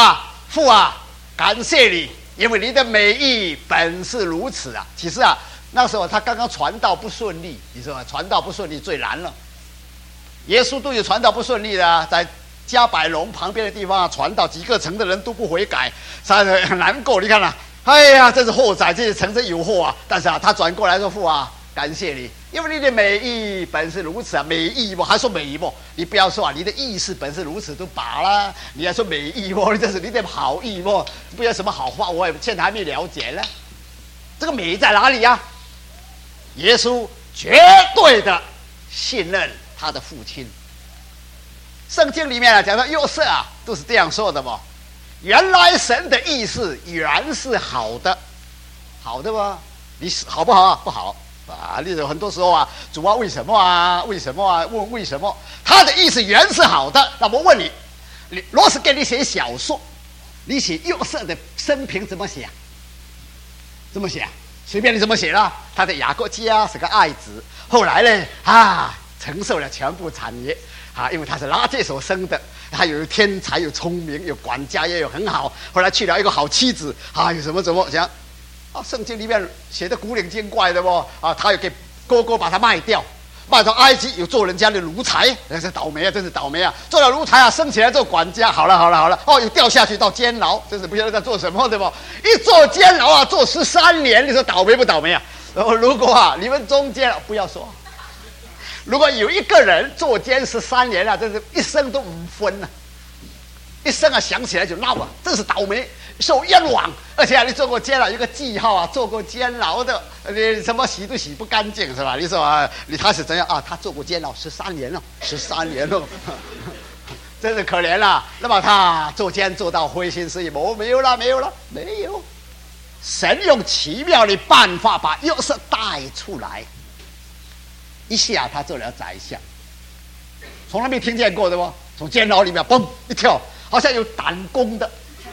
父啊，感谢你，因为你的美意本是如此啊。其实啊，那时候他刚刚传道不顺利，你说传道不顺利最难了。耶稣都有传道不顺利的啊，在加百隆旁边的地方啊，传道几个城的人都不悔改，他很难过。你看啊，哎呀，真是祸哉，这些城真有祸啊！但是啊，他转过来说：“父啊，感谢你，因为你的美意本是如此啊，美意不还说美意不？你不要说啊，你的意思本是如此都罢了，你还说美意不？这是你的好意不？不要什么好话，我也现在还没了解呢。这个美在哪里呀？耶稣绝对的信任他的父亲。圣经里面啊讲到约瑟啊，都是这样说的嘛。原来神的意思原是好的，好的吗？你好不好啊？不好。”啊，例如很多时候啊，主啊，为什么啊？为什么啊？问为什么？他的意思原是好的。那我问你，若是给你写小说，你写约瑟的生平怎么写？怎么写？随便你怎么写啦。他的雅各家是个爱子，后来呢承受了全部产业啊，因为他是拉结所生的，他有天才，有聪明，有管家，也有很好。后来娶了一个好妻子啊，有什么讲。圣经里面写的古灵精怪的他有给哥哥把他卖掉，卖到埃及，有做人家的奴才，真是倒霉啊！真是倒霉啊！做了奴才啊，升起来做管家，好了，又掉下去到监牢，真是不晓得在做什么的不？一做监牢啊，做13年，你说倒霉不倒霉啊？如果你们中间不要说，如果有一个人坐监13年啊，真是一生都无分啊，一生啊想起来就闹啊，真是倒霉。受冤枉，而且你做过监牢，有个记号啊，做过监牢的，你什么洗都洗不干净是吧？你说啊，他是怎样啊？他做过监牢13年了，13年了，真是可怜了。那么他做监做到灰心失意，没有了。神用奇妙的办法把约瑟带出来，一下他做了宰相，从来没听见过的哦。从监牢里面嘣一跳，好像有弹弓的。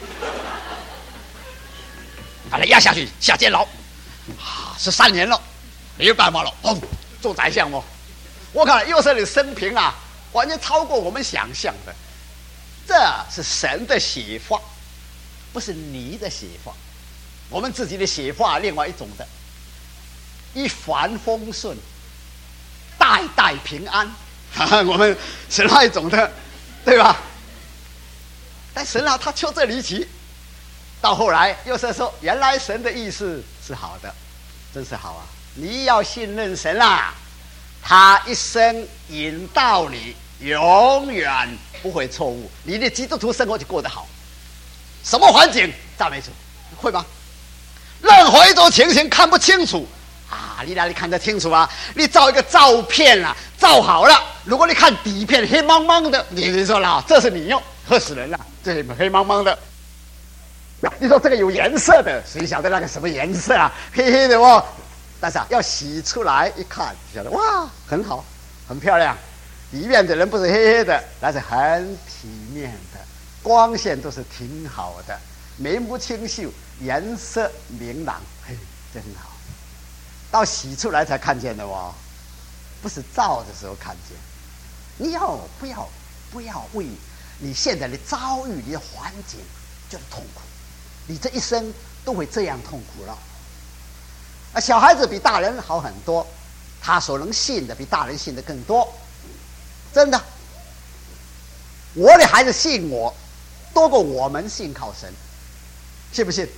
把他压下去，下监牢，13年了，没有办法了，做宰相哦。我看约瑟的生平啊，完全超过我们想象的。这是神的写法，不是你的写法。我们自己的写法另外一种的，一帆风顺，代代平安，我们是那一种的，对吧？但神啊，他就这离奇。到后来，约瑟说：“原来神的意思是好的，真是好啊！你要信任神啦，他一生引导你，永远不会错误。你的基督徒生活就过得好。什么环境赞美主，会吗？任何一种情形看不清楚啊，你哪里看得清楚啊？你照一个照片啊，照好了，如果你看底片黑茫茫的，你说了，这是你用，吓死人了，这黑茫茫的。”你说这个有颜色的，谁晓得那个什么颜色啊？黑黑的哦，但是要洗出来一看，晓得哇，很好，很漂亮。里面的人不是黑黑的，那是很体面的，光线都是挺好的，眉目清秀，颜色明朗，嘿，真好。到洗出来才看见的哦，不是照的时候看见。你要不要为你现在的遭遇、你的环境觉得痛苦？你这一生都会这样痛苦了。小孩子比大人好很多，他所能信的比大人信的更多，真的。我的孩子信我多过我们信靠神，信不信？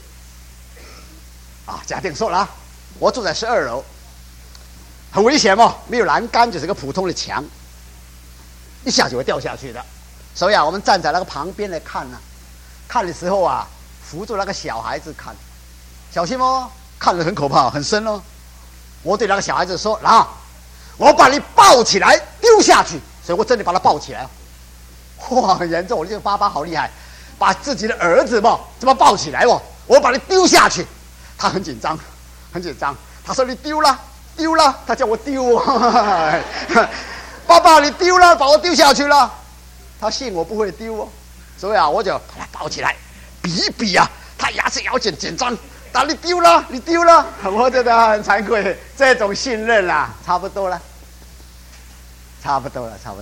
假定说了，我住在12楼，很危险嘛，没有栏杆，就是个普通的墙，一下就会掉下去的。所以我们站在那个旁边来看呢，看的时候扶住那个小孩子看，小心哦，看着很可怕，很深哦。我对那个小孩子说：“我把你抱起来丢下去。”所以我真的把他抱起来了。哇，很严重！我这个爸爸好厉害，把自己的儿子这么抱起来我把你丢下去。他很紧张，很紧张。他说：“你丢了，丢了。”他叫我丢爸爸，你丢了，把我丢下去了。他信我不会丢所以我就把他抱起来。比一比他牙齿咬紧，紧张。你丢了，你丢了，我觉得很惭愧。这种信任差不多了，差不多了。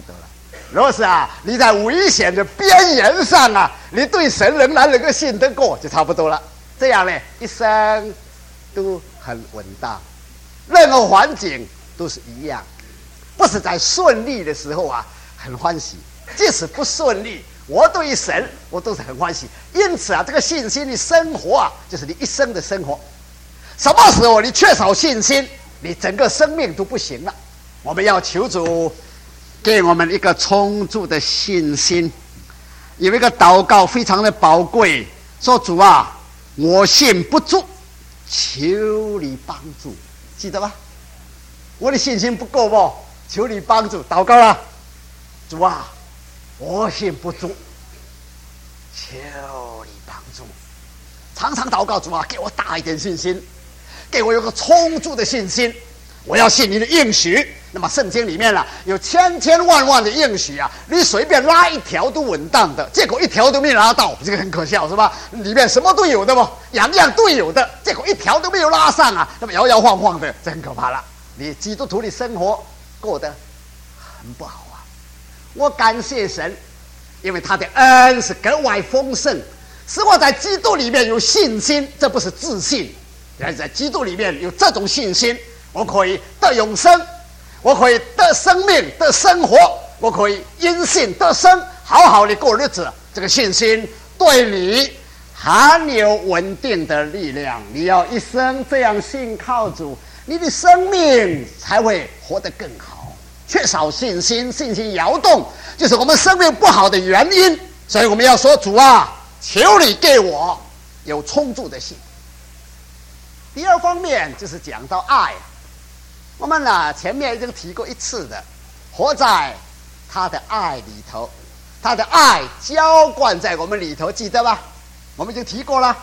若是你在危险的边缘上你对神仍然能够信得过，就差不多了。这样呢，一生都很稳当，任何环境都是一样。不是在顺利的时候很欢喜，即使不顺利，我对于神我都是很欢喜。因此这个信心的生活就是你一生的生活。什么时候你缺少信心，你整个生命都不行了。我们要求主给我们一个充足的信心。有一个祷告非常的宝贵，说主我信不足，求你帮助，记得吧？我的信心不够不，求你帮助。祷告了，主我信不足，求你帮助。常常祷告，主给我大一点信心，给我有个充足的信心。我要信你的应许。那么圣经里面有千千万万的应许你随便拉一条都稳当的，结果一条都没有拉到，这个很可笑是吧？里面什么都有的嘛，样样都有的，结果一条都没有拉上那么摇摇晃晃的，这很可怕了。你基督徒的生活过得很不好我感谢神，因为他的恩是格外丰盛，使我在基督里面有信心。这不是自信，而在基督里面有这种信心，我可以得永生，我可以得生命，得生活，我可以因信得生，好好的过日子。这个信心对你很有稳定的力量。你要一生这样信靠主，你的生命才会活得更好。缺少信心，信心摇动，就是我们生命不好的原因。所以我们要说，主求你给我有充足的信。第二方面就是讲到爱。我们前面已经提过一次的，活在他的爱里头，他的爱浇灌在我们里头，记得吧？我们已经提过了。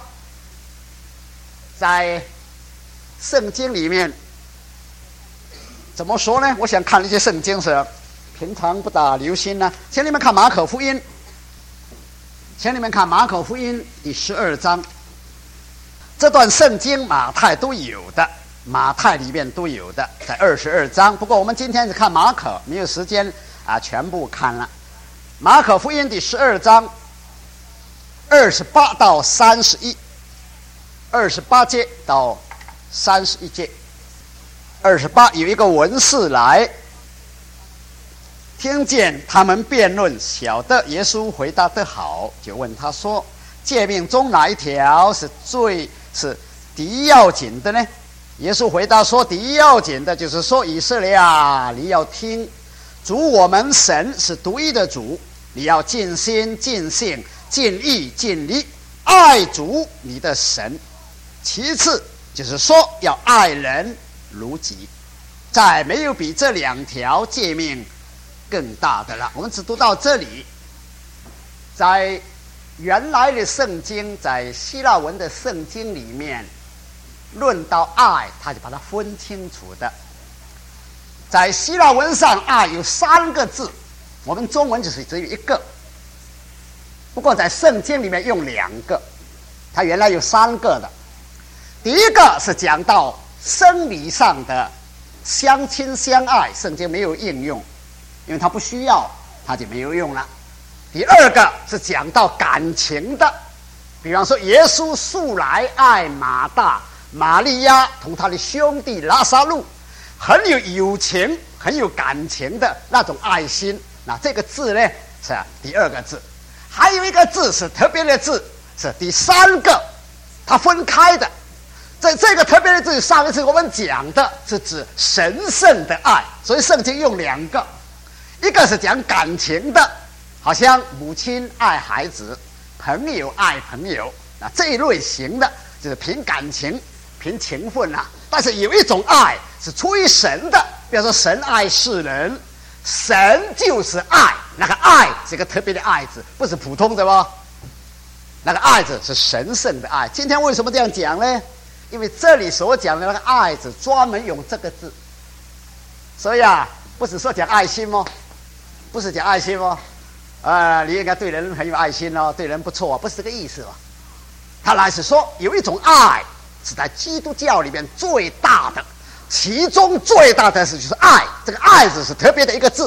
在圣经里面怎么说呢？我想看一些圣经是平常不大留心请你们看马可福音，请你们看马可福音第12章。这段圣经马太都有的，马太里面都有的，在22章。不过我们今天是看马可，没有时间全部看了。马可福音第12章28到31， 28节到31节。28有一个文士来，听见他们辩论，晓得耶稣回答得好，就问他说：诫命中哪一条是第一要紧的呢？耶稣回答说：第一要紧的就是说，以色列你要听，主我们神是独一的主，你要尽心尽性尽意尽力爱主你的神。其次就是说要爱人如己，再没有比这2条诫命更大的了。我们只读到这里。在原来的圣经，在希腊文的圣经里面，论到爱，他就把它分清楚的。在希腊文上，爱有3个字，我们中文就是只有1个。不过在圣经里面用2个，它原来有3个的。第一个是讲到生理上的相亲相爱，圣经没有应用，因为它不需要，它就没有用了。第二个是讲到感情的，比方说耶稣素来爱马大、玛利亚同他的兄弟拉撒路，很有友情、很有感情的那种爱心。那这个字呢是第2个字。还有一个字是特别的字，是第3个，它分开的。这个特别的字，上一次我们讲的是指神圣的爱，所以圣经用2个，一个是讲感情的，好像母亲爱孩子，朋友爱朋友，这一类型的就是凭感情、凭情分但是有一种爱是出于神的，比如说神爱世人，神就是爱，那个爱是个特别的爱字，不是普通的吧？那个爱字是神圣的爱。今天为什么这样讲呢？因为这里所讲的那个爱字专门用这个字，所以不是说讲爱心哦，不是讲爱心哦，你应该对人很有爱心哦，对人不错不是这个意思哦。他来是说有一种爱是在基督教里面最大的，其中最大的就是爱，这个爱字是特别的一个字，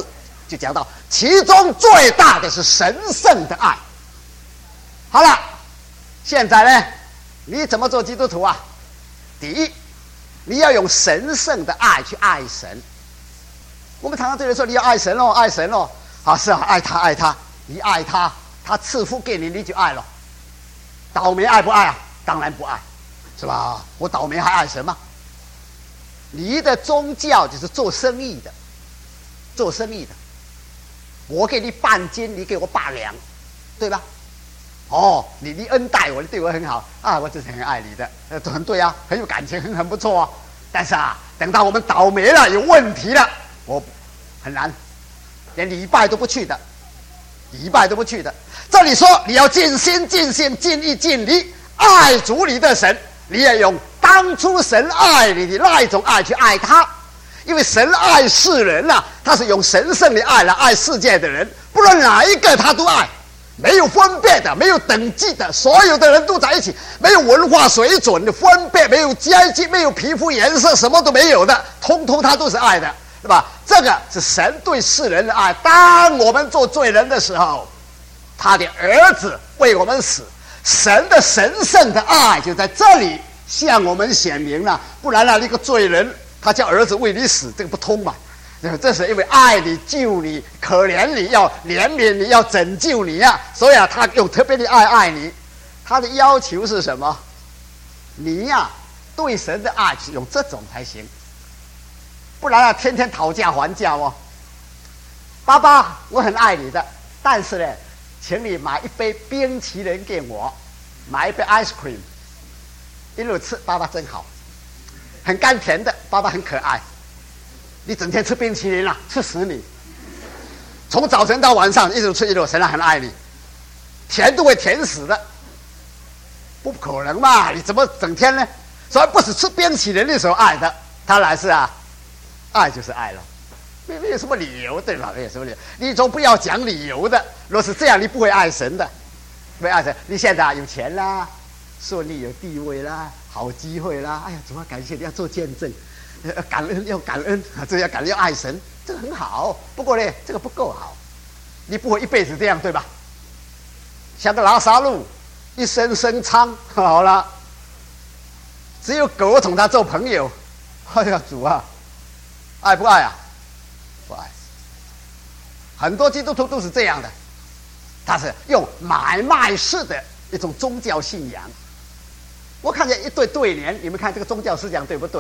就讲到其中最大的是神圣的爱。好了，现在呢，你怎么做基督徒啊？第一，你要用神圣的爱去爱神。我们常常对人说你要爱神哦，爱神哦。啊，是啊，爱他，爱他，你爱他，他赐福给你，你就爱了。倒霉爱不爱啊？当然不爱，是吧？我倒霉还爱神吗？你的宗教就是做生意的，做生意的。我给你半斤，你给我8两，对吧？哦，你恩待我，你对我很好啊，我就是很爱你的，很对啊，很有感情，很不错啊。但是啊，等到我们倒霉了，有问题了，我很难，连礼拜都不去的，礼拜都不去的。这里说你要尽心、尽性、尽意、尽力爱主你的神，你也用当初神爱你的那一种爱去爱他，因为神爱世人啊，他是用神圣的爱来爱世界的人，不论哪一个他都爱。没有分别的，没有等级的，所有的人都在一起，没有文化水准的分别，没有阶级，没有皮肤颜色，什么都没有的，通通他都是爱的，对吧？这个是神对世人的爱。当我们做罪人的时候，他的儿子为我们死，神的神圣的爱就在这里向我们显明了。不然啊，一个罪人他叫儿子为你死，这个不通嘛。这是因为爱你、救你、可怜你、要怜悯你、要拯救你啊，所以啊，他用特别的爱你。他的要求是什么？你呀，对神的爱是用这种才行，不然啊，天天讨价还价哦。爸爸，我很爱你的，但是呢，请你买一杯冰淇淋给我，买一杯 ice cream， 一路吃，爸爸真好，很甘甜的，爸爸很可爱。你整天吃冰淇淋啊，吃死你！从早晨到晚上一直吃一路，神很爱你，甜都会甜死的，不可能嘛？你怎么整天呢？所以不是吃冰淇淋的时候爱的，当然是啊，爱就是爱了，没有什么理由，对吧？没有什么理由，你总不要讲理由的。若是这样，你不会爱神的，不会爱神。你现在啊有钱啦，顺利有地位啦，好机会啦，哎呀，主要感谢你，要做见证。感恩要感恩啊，这要感恩要爱神，这个很好。不过呢，这个不够好，你不会一辈子这样，对吧？像个拉萨路，一生生疮，好了，只有狗同他做朋友。哎呀，主啊，爱不爱啊？不爱。很多基督徒都是这样的，他是用买卖式的一种宗教信仰。我看见一对对联，你们看这个宗教思想对不对？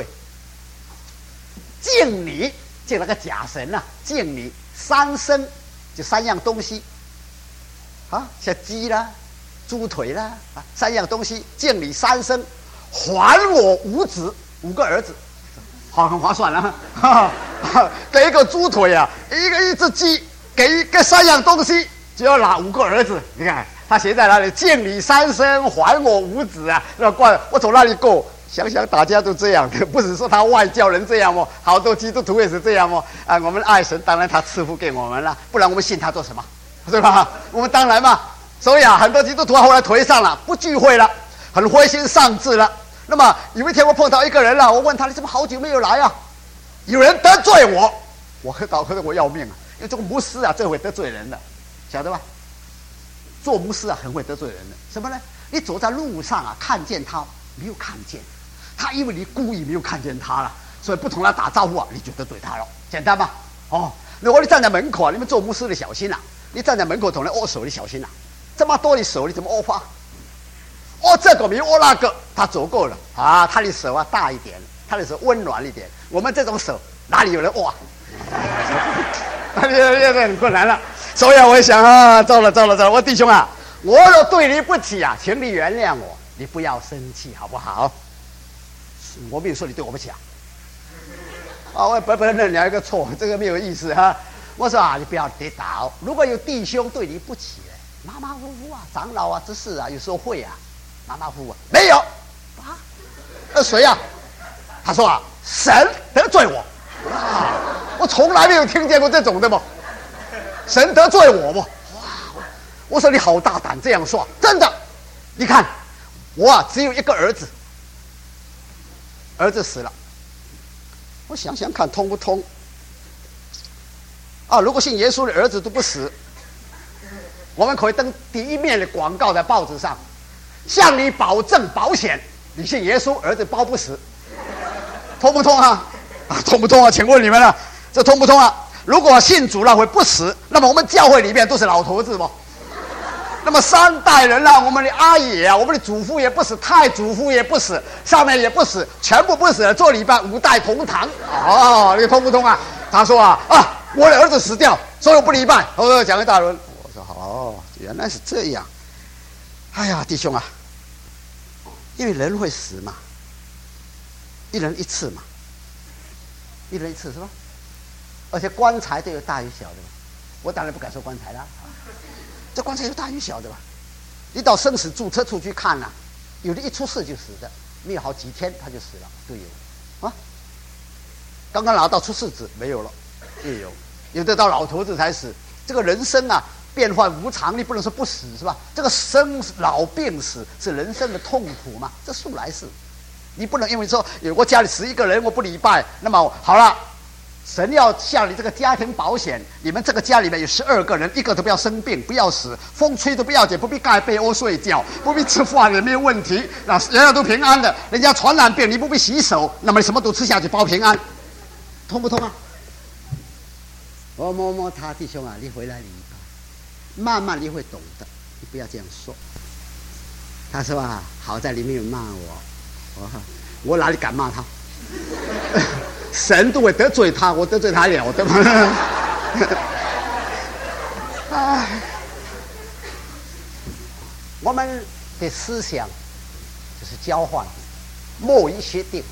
敬你，敬那个假神啊，敬你3牲，就3样东西啊，像鸡啦、猪腿啦啊，3样东西，敬你3牲，还我5子，5个儿子，好，很划算了、啊。给一个猪腿啊，一只鸡，给3样东西，就要拿5个儿子。你看他写在哪里？敬你3牲，还我5子啊！那怪我从哪里过？想想大家都这样，不是说他外教人这样哦，好多基督徒也是这样哦。啊，我们爱神，当然他赐福给我们了，不然我们信他做什么？对吧？我们当然嘛。所以啊，很多基督徒后来颓丧了，不聚会了，很灰心丧志了。那么有一天我碰到一个人了，我问他：“你怎么好久没有来啊？”有人得罪我，我搞得我要命啊！因为这个牧师啊，这会得罪人的，晓得吧？做牧师啊，很会得罪人的。什么呢？你走在路上啊，看见他没有看见。他因为你故意没有看见他了，所以不同他打招呼啊，你就得罪他了，简单吗？哦，如果你站在门口啊，你们做牧师的小心啊，你站在门口同人握手的小心啊，这么多的手你怎么握法？握这个没握那个，他足够了啊，他的手啊大一点，他的手温暖一点，我们这种手哪里有人握啊？现在很困难了，所以我想啊，糟了，我弟兄啊，我若对你不起啊，请你原谅我，你不要生气好不好？我没有说你对我不起啊，我不能认你一个错，这个没有意思哈。我说啊，你不要跌倒。如果有弟兄对你不起，马马虎虎啊，长老啊、执事啊，有时候会啊，马马虎虎啊，没有啊？谁啊？他说啊，神得罪我啊，我从来没有听见过这种的嘛，神得罪我嘛，哇！我说你好大胆这样说，真的，你看我啊只有一个儿子。儿子死了，我想想看通不通？ 啊，如果信耶稣的儿子都不死，我们可以登第一面的广告在报纸上，向你保证保险，你信耶稣儿子包不死。通不通啊？通不通啊？请问你们了，这通不通啊？如果信主了会不死，那么我们教会里面都是老头子不？那么3代人了，我们的阿爷啊，我们的祖父也不死，太祖父也不死，上面也不死，全部不死了，做礼拜5代同堂。哦，那个通不通啊？他说啊，我的儿子死掉，所以我不礼拜。我讲给大伦，我说哦，原来是这样。哎呀，弟兄啊，因为人会死嘛，一人一次嘛，一人一次是吧？而且棺材都有大与小的嘛，我当然不敢说棺材啦。这棺材有大与小的吧？你到生死注册处去看啊，有的一出事就死的，没有好几天他就死了，都有啊。刚刚拿到出世纸没有了，也有的到老头子才死。这个人生啊，变幻无常，你不能说不死是吧？这个生老病死是人生的痛苦嘛，这素来是。你不能因为说我家里死一个人我不礼拜，那么好了。神要向你这个家庭保险，你们这个家里面有12个人，一个都不要生病，不要死，风吹都不要紧，不必盖被窝睡觉，不必吃饭也没有问题，人人都平安的。人家传染病你不必洗手，那么你什么都吃下去保平安，通不通啊？我摸摸他，弟兄啊，你回来礼拜，慢慢你会懂的，你不要这样说。他说啊，好在你没有骂我哪里敢骂他？神都会得罪他，我得罪他了的吗？我们的思想就是交换，莫以协定。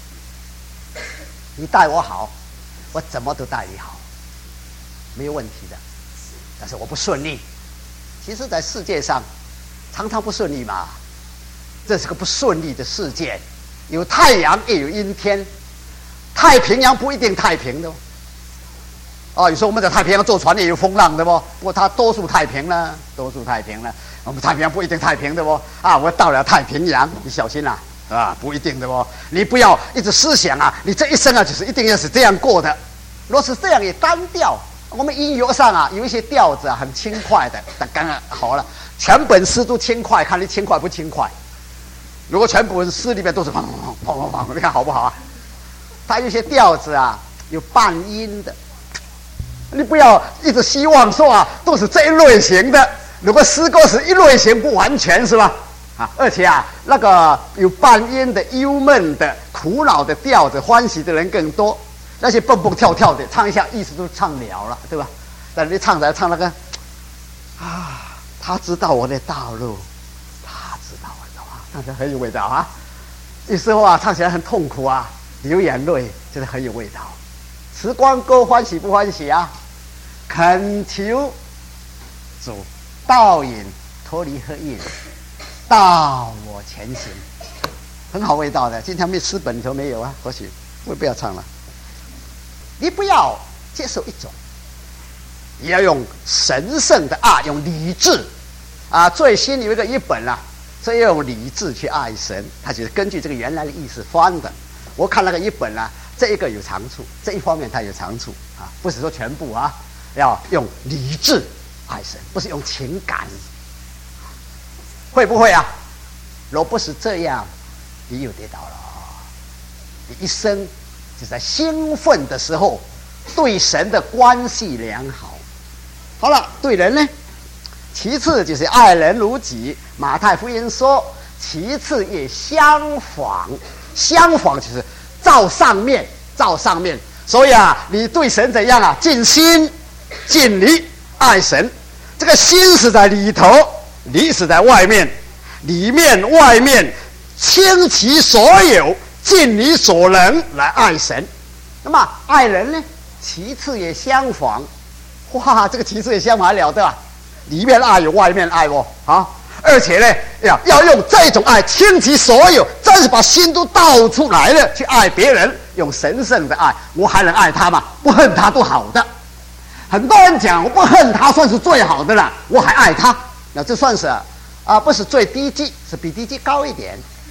你待我好，我怎么都待你好，没有问题的。但是我不顺利，其实在世界上常常不顺利嘛，这是个不顺利的世界，有太阳也有阴天。太平洋不一定太平的你说我们在太平洋坐船也有风浪的不过它多数太平了，我们太平洋不一定太平的我到了太平洋，你小心不一定的你不要一直思想你这一生就是一定要是这样过的。若是这样也单调，我们音乐上有一些调子很轻快的，但刚刚好了，全本诗都轻快，看你轻快不轻快。如果全本诗里面都是砰砰砰砰砰，你看好不好啊？它有些调子有半音的，你不要一直希望说都是这一类型的。如果诗歌是一类型不完全是吧？而且那个有半音的、忧闷的、苦恼的调子，欢喜的人更多。那些蹦蹦跳跳的，唱一下意思都唱了了，对吧？但你唱那个他知道我的道路，他知道我的道路，那就很有味道有时候唱起来很痛苦流眼泪，真的很有味道。时光歌欢喜不欢喜恳求主导引脱离黑夜，导我前行，很好味道的。今天没吃本头没有或许我不要唱了。你不要接受一种，也要用神圣的爱，用理智最新有一本所以要用理智去爱神，他就是根据这个原来的意思翻的。我看那个一本这一个有长处，这一方面它有长处不是说全部要用理智爱神，不是用情感。会不会若不是这样，你又跌倒了。你一生就在兴奋的时候对神的关系良好。好了，对人呢，其次就是爱人如己。马太福音说，其次也相仿。相仿就是照上面，所以你对神怎样尽心尽力爱神。这个心是在里头，理是在外面，里面外面倾其所有，尽你所能来爱神。那么爱人呢，其次也相仿。这个其次也相仿还了得里面爱有外面爱而且呢要用这种爱倾其所有，真是把心都倒出来了去爱别人，用神圣的爱。我还能爱他吗？不恨他都好的。很多人讲我不恨他算是最好的了，我还爱他，那这算是不是最低级，是比低级高一点。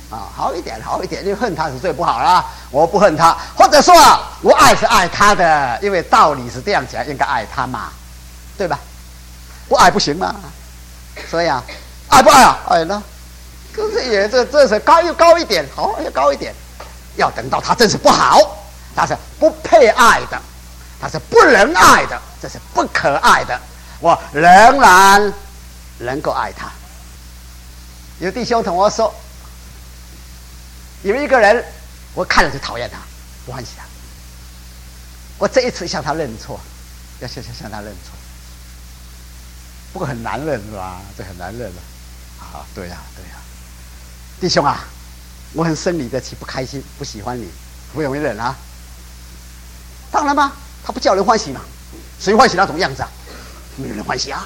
好一点，好一点，因为恨他是最不好啦。我不恨他，或者说啊，我爱是爱他的，因为道理是这样讲，应该爱他嘛，对吧？不爱不行嘛。所以啊，爱不爱啊？爱呢？可是也这是又高一点，好，要高一点。要等到他真是不好，他是不配爱的，他是不能爱的，这是不可爱的，我仍然能够爱他。有弟兄同我说，有一个人我看了就讨厌他，不欢喜他，我这一次向他认错，要向他认错。不过很难认是吧？这很难认了。啊，对呀，对呀，弟兄啊，我很生你的气，不开心，不喜欢你，不容易忍啊。当然嘛，他不叫人欢喜嘛，谁欢喜那种样子啊？没有人欢喜啊。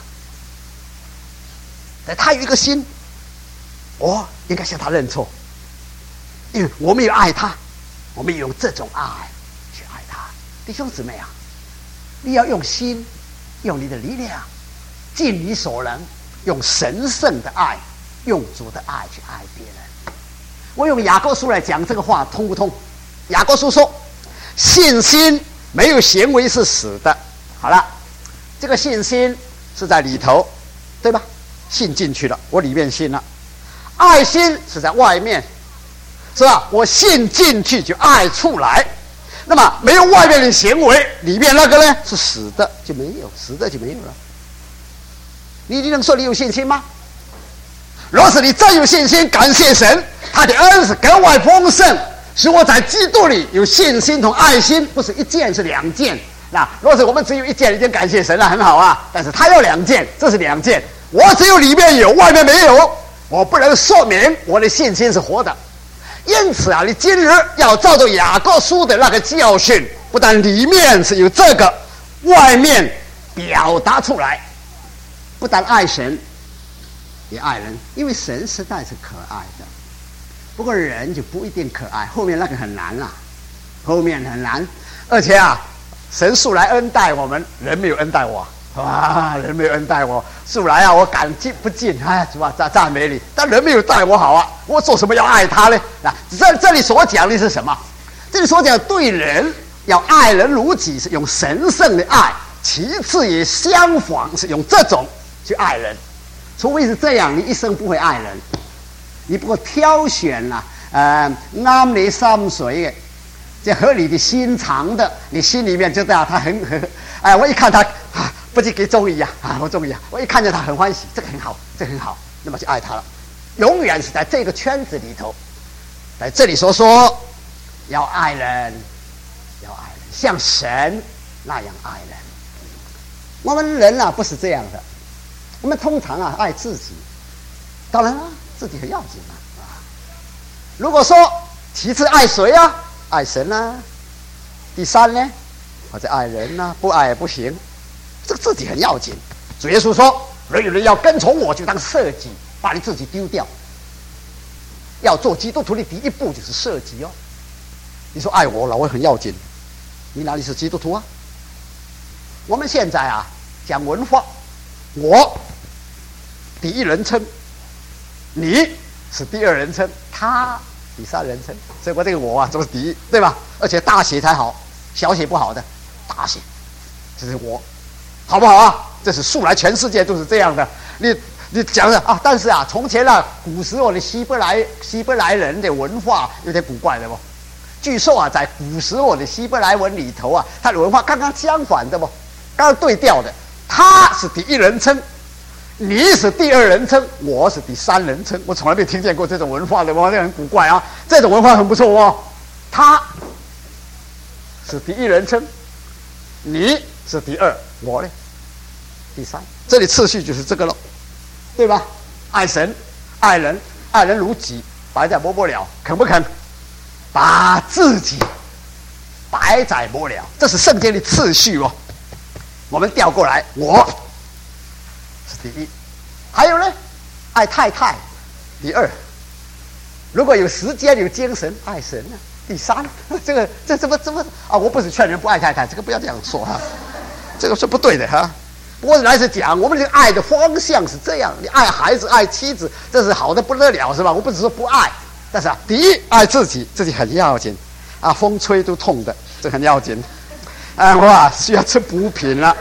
但他有一个心，我应该向他认错，因为我没有爱他，我们用这种爱去爱他。弟兄姊妹啊，你要用心，用你的力量，尽你所能，用神圣的爱，用主的爱去爱别人。我用雅各书来讲这个话通不通？雅各书说，信心没有行为是死的。好了，这个信心是在里头，对吧？信进去了，我里面信了。爱心是在外面，是吧？我信进去就爱出来。那么没有外面的行为，里面那个呢是死的，就没有，死的就没有了。你能说你有信心吗？若是你真有信心，感谢神，他的恩是格外丰盛，使我在基督里有信心同爱心，不是一件是两件。那若是我们只有一件，已经感谢神了，很好啊。但是他有两件，这是两件。我只有里面有，外面没有，我不能说明我的信心是活的。因此啊，你今日要照着雅各书的那个教训，不但里面是有这个，外面表达出来，不但爱神，也爱人，因为神实在是可爱的。不过人就不一定可爱，后面那个很难啊，后面很难。而且啊，神素来恩待我们，人没有恩待我。啊，人没有恩待我，素来啊，我感激不尽，哎，是吧？赞美你，但人没有待我好啊，我做什么要爱他呢？啊，这里所讲的是什么？这里所讲对人要爱人如己，是用神圣的爱；其次也相仿，是用这种去爱人。除非是这样，你一生不会爱人。你不过挑选了啱你心水嘅，这合你的心肠的，你心里面就知道他很我一看他不是给中意啊，我中意啊！我一看见他很欢喜，这个很好，这个很好，那么就爱他了。永远是在这个圈子里头，在这里所说要爱人，要爱人，像神那样爱人。我们人啊不是这样的，我们通常啊爱自己，当然啊自己很要紧啊。如果说其次爱谁啊？爱神啊。第三呢，或者爱人啊，不爱也不行。这个自己很要紧。主耶稣说，人有人要跟从我，就当舍己，把你自己丢掉。要做基督徒的第一步就是舍己哦。你说爱我了，我很要紧，你哪里是基督徒啊？我们现在啊讲文化，我第一人称，你是第二人称，他第三人称，所以我这个我啊总是第一，对吧？而且大写才好，小写不好的，大写，这是我。好不好啊？这是素来全世界都是这样的。你讲的啊，但是啊，从前啊，古时候的希伯来人的文化有点古怪的不？据说啊，在古时候的希伯来文里头啊，它的文化刚刚相反的不，刚刚对调的。他是第一人称，你是第二人称，我是第三人称。我从来没听见过这种文化的，哇，这很古怪啊！这种文化很不错哦。他是第一人称，你是第二，我呢第三，这里次序就是这个了，对吧？爱神、爱人、爱人如己，摆在末了，肯不肯？把自己摆在末了，这是圣经的次序哦。我们调过来，我是第一，还有呢，爱太太，第二。如果有时间有精神，爱神呢，第三。这怎么啊？我不是劝人不爱太太，这个不要这样说哈。这个是不对的哈。我来是讲我们的爱的方向是这样，你爱孩子爱妻子，这是好的不得了是吧？我不是说不爱， 但是第一爱自己，自己很要紧啊，风吹都痛的，这很要紧。我需要吃补品了，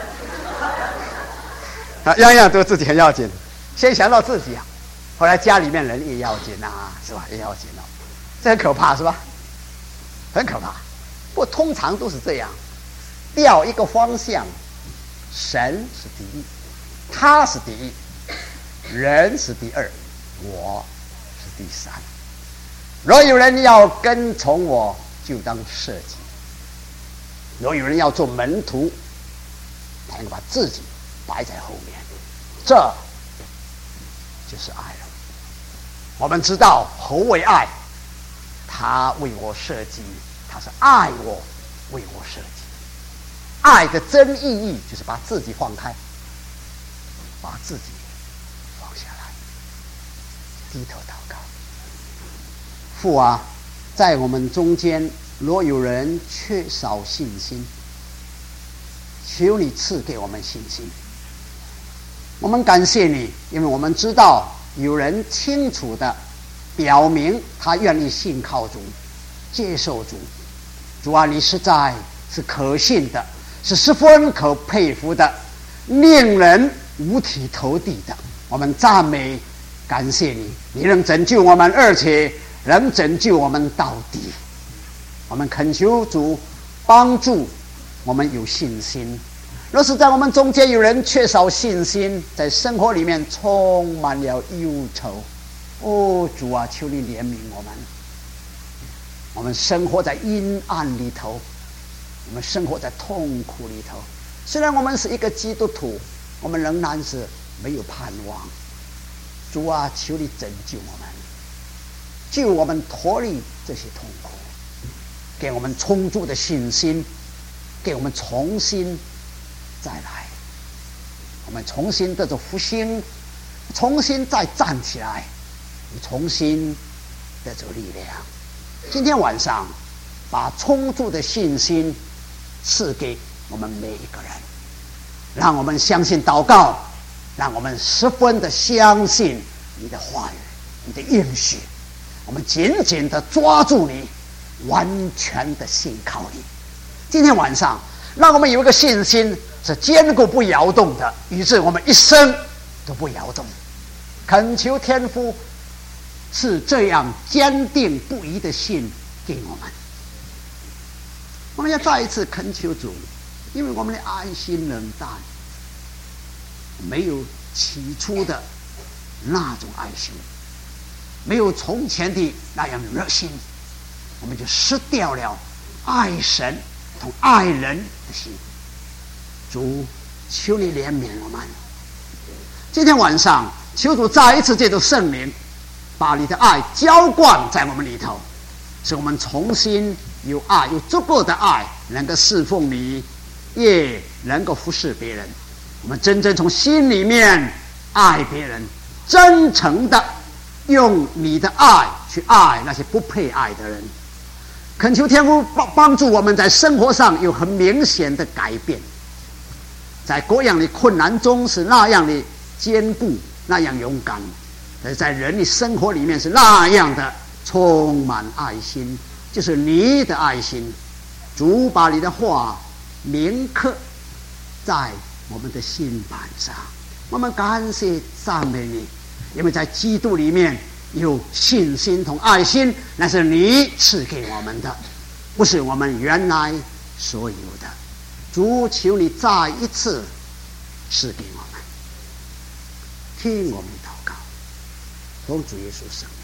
样样都自己很要紧，先想到自己啊，后来家里面人也要紧啊，是吧？也要紧哦，这很可怕，是吧？很可怕。不过通常都是这样，调一个方向，神是第一，他是第一，人是第二，我是第三。若有人要跟从我，就当舍己；若有人要做门徒，他应该把自己摆在后面，这就是爱了。我们知道何为爱，他为我舍己，他是爱我，为我舍己。爱的真意义就是把自己放开，把自己放下来，低头祷告。父啊，在我们中间若有人缺少信心，求你赐给我们信心。我们感谢你，因为我们知道有人清楚地表明他愿意信靠主，接受主。主啊，你实在是可信的，是十分可佩服的，令人五体投地的。我们赞美感谢你，你能拯救我们，而且能拯救我们到底。我们恳求主帮助我们有信心。若是在我们中间有人缺少信心，在生活里面充满了忧愁，主啊，求你怜悯我们。我们生活在阴暗里头，我们生活在痛苦里头。虽然我们是一个基督徒，我们仍然是没有盼望。主啊，求你拯救我们，救我们脱离这些痛苦，给我们充足的信心，给我们重新再来，我们重新得着复兴，重新再站起来，重新得着力量。今天晚上把充足的信心赐给我们每一个人，让我们相信祷告，让我们十分的相信你的话语，你的应许，我们紧紧的抓住你，完全的信靠你。今天晚上让我们有一个信心是坚固不摇动的，以致我们一生都不摇动。恳求天父是这样坚定不移的信给我们。我们要再一次恳求主，因为我们的爱心冷淡，没有起初的那种爱心，没有从前的那样热心，我们就失掉了爱神同爱人的心。主，求你怜悯我们。今天晚上求主再一次借着圣灵把你的爱浇灌在我们里头，使我们重新有爱，有足够的爱，能够侍奉你，也能够服侍别人。我们真正从心里面爱别人，真诚的用你的爱去爱那些不配爱的人。恳求天父帮助我们在生活上有很明显的改变，在各样的困难中是那样的坚固，那样勇敢，在人的生活里面是那样的充满爱心，就是你的爱心。主，把你的话铭刻在我们的心板上，我们感谢赞美你，因为在基督里面有信心同爱心，那是你赐给我们的，不是我们原来所有的。主，求你再一次赐给我们，听我们祷告，奉主耶稣圣名。